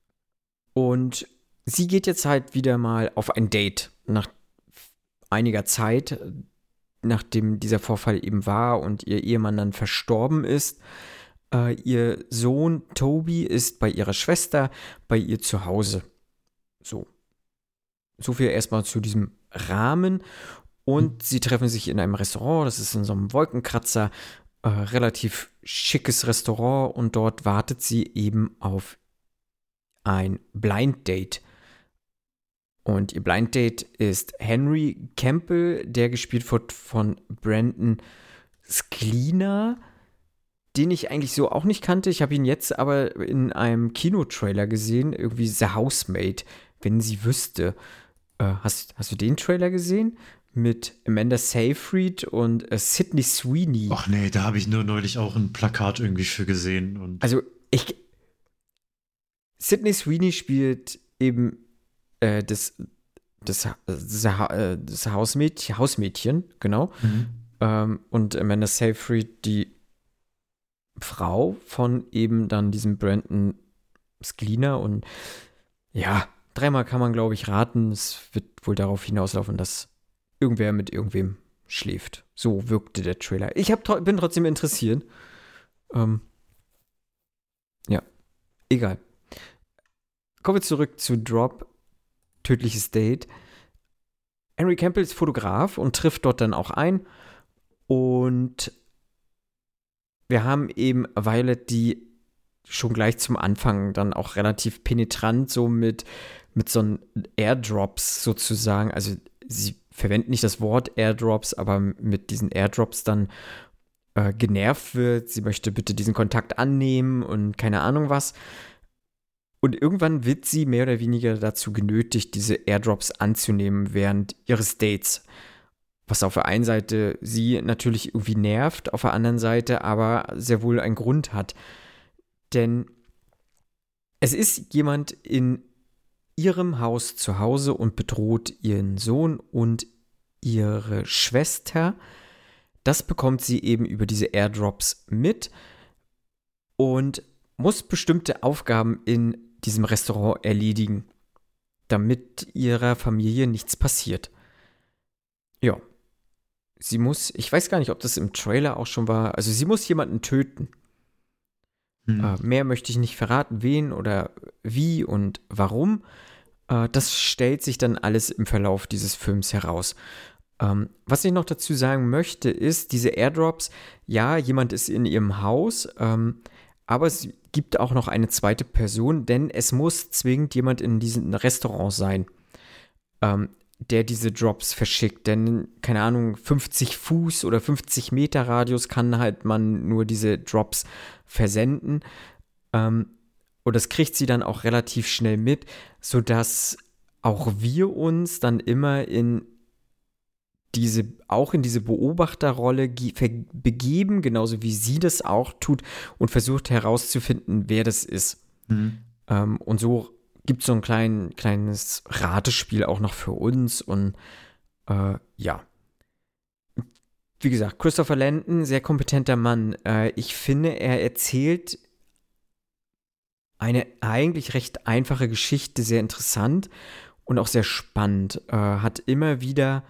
Und sie geht jetzt halt wieder mal auf ein Date nach einiger Zeit, nachdem dieser Vorfall eben war und ihr Ehemann dann verstorben ist. Äh, ihr Sohn Toby ist bei ihrer Schwester, bei ihr zu Hause. So. So viel erstmal zu diesem Rahmen. Und sie treffen sich in einem Restaurant, das ist in so einem Wolkenkratzer, äh, relativ schickes Restaurant, und dort wartet sie eben auf ein Blind Date. Und ihr Blind Date ist Henry Campbell, der gespielt wird von Brandon Sklina, den ich eigentlich so auch nicht kannte. Ich habe ihn jetzt aber in einem Kinotrailer gesehen, irgendwie The Housemaid, wenn sie wüsste. Äh, hast, hast du den Trailer gesehen? Mit Amanda Seyfried und äh, Sydney Sweeney. Ach nee, da habe ich nur neulich auch ein Plakat irgendwie für gesehen. Und also ich Sydney Sweeney spielt eben äh, das, das, das, das Hausmädchen, Hausmädchen, genau. Mhm. Ähm, und Amanda Seyfried, die Frau von eben dann diesem Brandon Sklina. Und ja, dreimal kann man, glaube ich, raten. Es wird wohl darauf hinauslaufen, dass irgendwer mit irgendwem schläft. So wirkte der Trailer. Ich hab, bin trotzdem interessiert. Ähm, ja, egal. Kommen wir zurück zu Drop, Tödliches Date. Henry Campbell ist Fotograf und trifft dort dann auch ein. Und wir haben eben Violet, die schon gleich zum Anfang dann auch relativ penetrant so mit, mit so einen Airdrops sozusagen, also sie verwenden nicht das Wort Airdrops, aber mit diesen Airdrops dann äh, genervt wird. Sie möchte bitte diesen Kontakt annehmen und keine Ahnung was. Und irgendwann wird sie mehr oder weniger dazu genötigt, diese Airdrops anzunehmen während ihres Dates. Was auf der einen Seite sie natürlich irgendwie nervt, auf der anderen Seite aber sehr wohl einen Grund hat. Denn es ist jemand in ihrem Haus zu Hause und bedroht ihren Sohn und ihre Schwester. Das bekommt sie eben über diese Airdrops mit und muss bestimmte Aufgaben in diesem Restaurant erledigen, damit ihrer Familie nichts passiert. Ja, sie muss, ich weiß gar nicht, ob das im Trailer auch schon war, also sie muss jemanden töten. Hm. Äh, mehr möchte ich nicht verraten, wen oder wie und warum. Äh, das stellt sich dann alles im Verlauf dieses Films heraus. Ähm, was ich noch dazu sagen möchte, ist, diese Airdrops, ja, jemand ist in ihrem Haus, ähm, aber es gibt auch noch eine zweite Person, denn es muss zwingend jemand in diesem Restaurant sein, ähm, der diese Drops verschickt. Denn, keine Ahnung, fünfzig Fuß oder fünfzig Meter Radius kann halt man nur diese Drops versenden. Ähm, und das kriegt sie dann auch relativ schnell mit, sodass auch wir uns dann immer in diese, auch in diese Beobachterrolle ge- begeben, genauso wie sie das auch tut und versucht herauszufinden, wer das ist. Mhm. Ähm, und so gibt es so ein klein, kleines Ratespiel auch noch für uns und äh, ja. Wie gesagt, Christopher Landon, sehr kompetenter Mann. Äh, ich finde, er erzählt eine eigentlich recht einfache Geschichte, sehr interessant und auch sehr spannend. Äh, hat immer wieder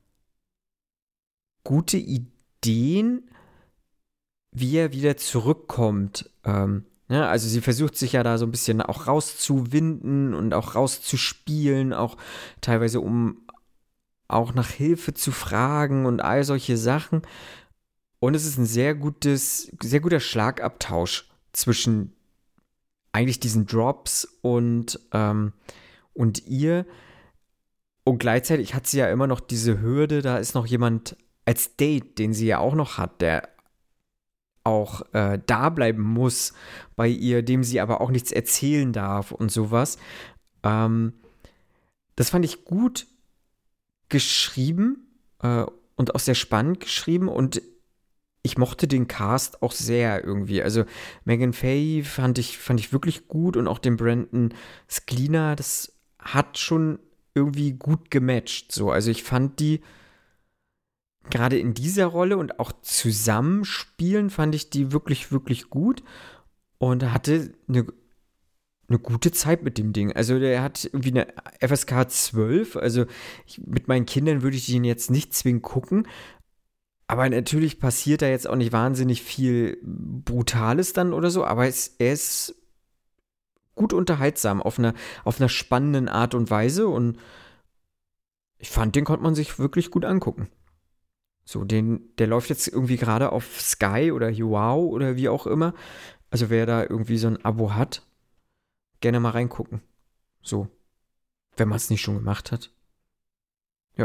gute Ideen, wie er wieder zurückkommt. Ähm, ja, also sie versucht sich ja da so ein bisschen auch rauszuwinden und auch rauszuspielen, auch teilweise um auch nach Hilfe zu fragen und all solche Sachen. Und es ist ein sehr gutes, sehr guter Schlagabtausch zwischen eigentlich diesen Drops und, ähm, und ihr. Und gleichzeitig hat sie ja immer noch diese Hürde, da ist noch jemand als Date, den sie ja auch noch hat, der auch äh, da bleiben muss bei ihr, dem sie aber auch nichts erzählen darf und sowas. Ähm, das fand ich gut geschrieben äh, und auch sehr spannend geschrieben und ich mochte den Cast auch sehr irgendwie. Also Megan Fahy fand ich, fand ich wirklich gut und auch den Brandon Sklina, das hat schon irgendwie gut gematcht. So. Also ich fand die gerade in dieser Rolle und auch zusammenspielen fand ich die wirklich, wirklich gut und hatte eine, eine gute Zeit mit dem Ding. Also der hat irgendwie eine F S K zwölf, also ich, mit meinen Kindern würde ich den jetzt nicht zwingend gucken, aber natürlich passiert da jetzt auch nicht wahnsinnig viel Brutales dann oder so, aber es, er ist gut unterhaltsam auf einer, auf einer spannenden Art und Weise und ich fand, den konnte man sich wirklich gut angucken. So, den, der läuft jetzt irgendwie gerade auf Sky oder Wow oder wie auch immer. Also wer da irgendwie so ein Abo hat, gerne mal reingucken. So, wenn man es nicht schon gemacht hat. Ja.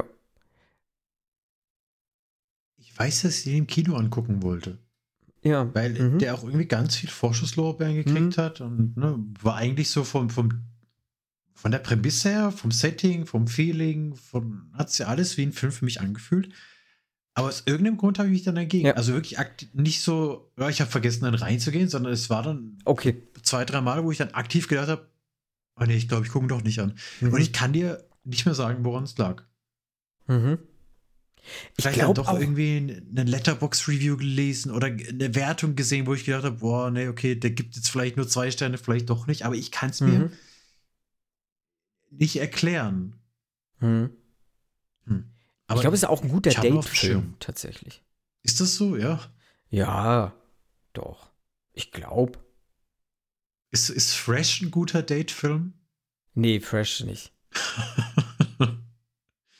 Ich weiß, dass ich den im Kino angucken wollte. Ja. Weil mhm. der auch irgendwie ganz viel Vorschusslorbeeren gekriegt mhm. hat und ne, war eigentlich so vom, vom von der Prämisse her, vom Setting, vom Feeling, von, hat sich ja alles wie ein Film für mich angefühlt. Aber aus irgendeinem Grund habe ich mich dann dagegen. Ja. Also wirklich aktiv, nicht so, ja, ich habe vergessen, dann reinzugehen, sondern es war dann okay. zwei, drei Mal, wo ich dann aktiv gedacht habe, oh nee, ich glaube, ich gucke ihn doch nicht an. Mhm. Und ich kann dir nicht mehr sagen, woran es lag. Mhm. Ich Vielleicht dann doch auch irgendwie eine Letterboxd-Review gelesen oder eine Wertung gesehen, wo ich gedacht habe, boah, nee, okay, der gibt jetzt vielleicht nur zwei Sterne, vielleicht doch nicht, aber ich kann es mir mhm. nicht erklären. Mhm. Hm. Aber ich glaube, es ist auch ein guter Date-Film, tatsächlich. Ist das so, ja? Ja, doch. Ich glaube. Ist, ist Fresh ein guter Date-Film? Nee, Fresh nicht.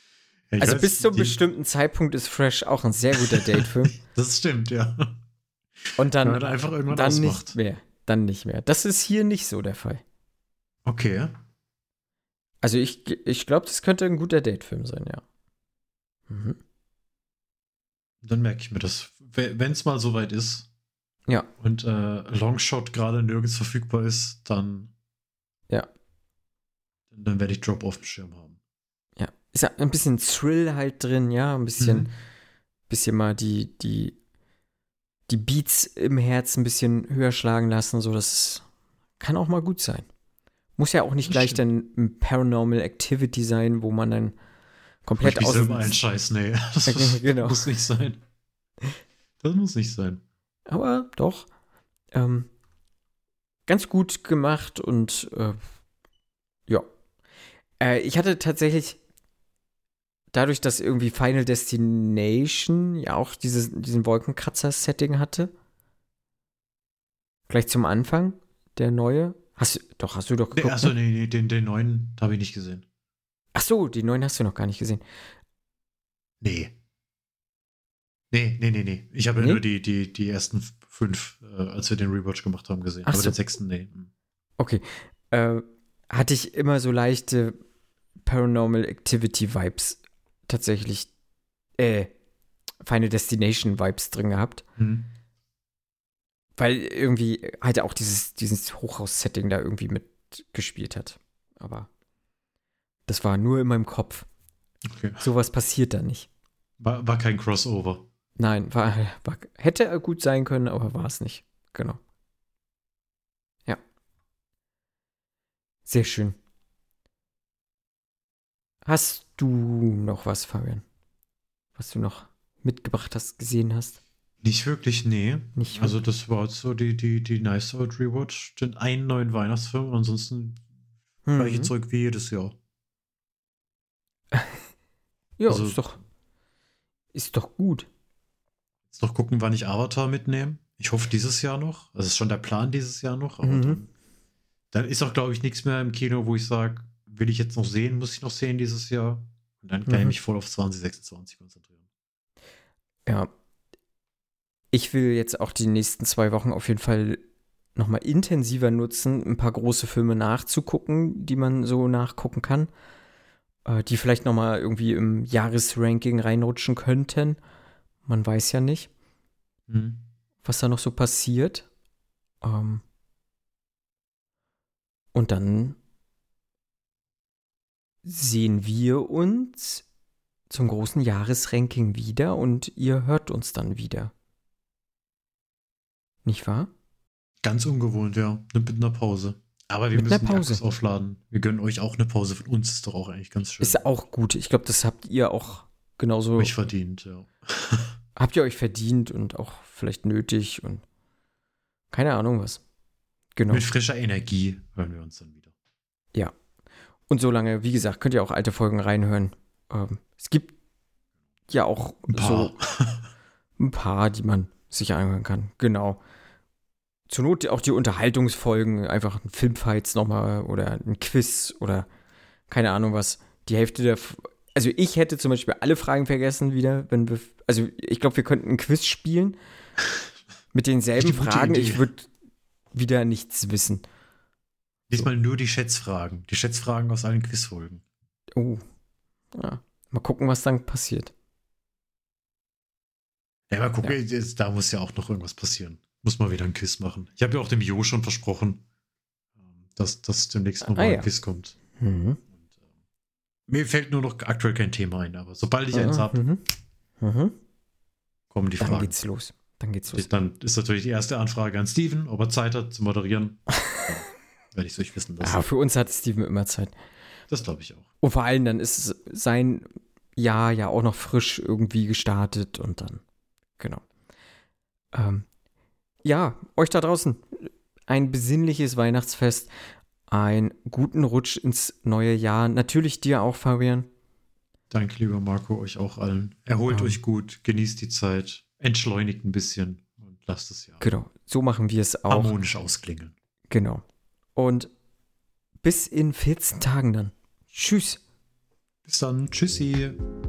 Ja, ich Also weiß, bis zu einem die- bestimmten Zeitpunkt ist Fresh auch ein sehr guter Datefilm. Das stimmt, ja. Und dann, Wenn man einfach irgendwann dann ausmacht. nicht mehr. Dann nicht mehr. Das ist hier nicht so der Fall. Okay. Also ich, ich glaube, das könnte ein guter Datefilm sein, ja. Mhm. Dann merke ich mir das. Wenn es mal soweit ist Ja. und äh, Longshot gerade nirgends verfügbar ist, dann, Ja. dann, dann werde ich Drop auf dem Schirm haben. Ja. Ist ja ein bisschen Thrill halt drin, ja. Ein bisschen, Mhm. bisschen mal die, die, die Beats im Herz ein bisschen höher schlagen lassen. So, das kann auch mal gut sein. Muss ja auch nicht Das gleich stimmt. dann ein Paranormal Activity sein, wo man dann komplett Ich aus selber einen Scheiß, nee. Das muss, Genau. muss nicht sein. Das muss nicht sein. Aber doch. Ähm, ganz gut gemacht und äh, ja. Äh, ich hatte tatsächlich dadurch, dass irgendwie Final Destination ja auch dieses, diesen Wolkenkratzer-Setting hatte, gleich zum Anfang, der neue. Hast du, doch, hast du doch Nee, geguckt. achso, ne? nee, nee, den, den neuen habe ich nicht gesehen. Ach so, die neuen hast du noch gar nicht gesehen. Nee. Nee, nee, nee, nee. Ich habe ja Nee? nur die, die, die ersten fünf, äh, als wir den Rewatch gemacht haben, gesehen. Ach Aber so. den sechsten, nee. Hm. Okay. Äh, hatte ich immer so leichte Paranormal Activity Vibes tatsächlich, äh, Final Destination Vibes drin gehabt. Hm. Weil irgendwie halt auch dieses, dieses Hochhaus-Setting da irgendwie mitgespielt hat. Aber das war nur in meinem Kopf. Okay. Sowas passiert da nicht. War, war kein Crossover. Nein, war, war, hätte gut sein können, aber war es nicht. Genau. Ja. Sehr schön. Hast du noch was, Fabian? Was du noch mitgebracht hast, gesehen hast? Nicht wirklich, nee. Nicht Also das war jetzt so die, die, die nice Out Rewatch. Den einen neuen Weihnachtsfilm und ansonsten Mhm. gleiche Zeug wie jedes Jahr. Ja, also- ist doch, ist doch gut. Jetzt noch gucken, wann ich Avatar mitnehme. Ich hoffe dieses Jahr noch. Das ist schon der Plan dieses Jahr noch. Aber Mhm. dann, dann ist auch, glaube ich, nichts mehr im Kino, wo ich sage, will ich jetzt noch sehen, muss ich noch sehen dieses Jahr. Und dann kann ich Mhm. mich voll auf zwanzig sechsundzwanzig konzentrieren. Ja. Ich will jetzt auch die nächsten zwei Wochen auf jeden Fall nochmal intensiver nutzen, ein paar große Filme nachzugucken, die man so nachgucken kann, äh, die vielleicht nochmal irgendwie im Jahresranking reinrutschen könnten. Man weiß ja nicht, Mhm. was da noch so passiert. Ähm und dann sehen wir uns zum großen Jahresranking wieder und ihr hört uns dann wieder. Nicht wahr? Ganz ungewohnt, ja. Mit einer Pause. Aber wir Mit einer müssen die Pause. Akkus aufladen. Wir gönnen euch auch eine Pause. Von uns ist doch auch eigentlich ganz schön. Ist auch gut. Ich glaube, das habt ihr auch genauso, Euch verdient, ja. habt ihr euch verdient und auch vielleicht nötig und keine Ahnung was. Genau. Mit frischer Energie hören wir uns dann wieder. Und solange, wie gesagt, könnt ihr auch alte Folgen reinhören. Ähm, es gibt ja auch Ein paar. so ein paar, die man sich anhören kann. Genau. Zur Not auch die Unterhaltungsfolgen, einfach ein Filmfights nochmal oder ein Quiz oder keine Ahnung was. Die Hälfte der, F- also ich hätte zum Beispiel alle Fragen vergessen wieder, wenn wir, also ich glaube, wir könnten ein Quiz spielen mit denselben Echt eine gute Fragen. Idee. Ich würde wieder nichts wissen. Diesmal nur die Schätzfragen. Die Schätzfragen aus allen Quizfolgen. Oh. Ja. Mal gucken, was dann passiert. Ja, mal gucken, Ja. jetzt- da muss ja auch noch irgendwas passieren. Muss mal wieder ein Quiz machen. Ich habe ja auch dem Jo schon versprochen, ähm, dass, dass demnächst Ah, nochmal ein ja. Quiz kommt. Mhm. Und, ähm, mir fällt nur noch aktuell kein Thema ein, aber sobald ich eins Ah, habe, mhm. Mhm. kommen die Dann Fragen. geht's los. Dann geht's los. Dann ist natürlich die erste Anfrage an Steven, ob er Zeit hat zu moderieren. Dann werde ich es euch wissen lassen. Ja, für uns hat Steven immer Zeit. Das glaube ich auch. Und vor allem, dann ist es sein Jahr ja auch noch frisch irgendwie gestartet und dann, genau. Ähm, ja, euch da draußen ein besinnliches Weihnachtsfest, einen guten Rutsch ins neue Jahr. Natürlich dir auch, Fabian. Danke, lieber Marco, euch auch allen. Erholt Ähm. euch gut, genießt die Zeit, entschleunigt ein bisschen und lasst es ja Genau, so machen wir es auch. harmonisch ausklingeln. Genau. Und bis in vierzehn Tagen dann. Tschüss. Bis dann. Tschüssi.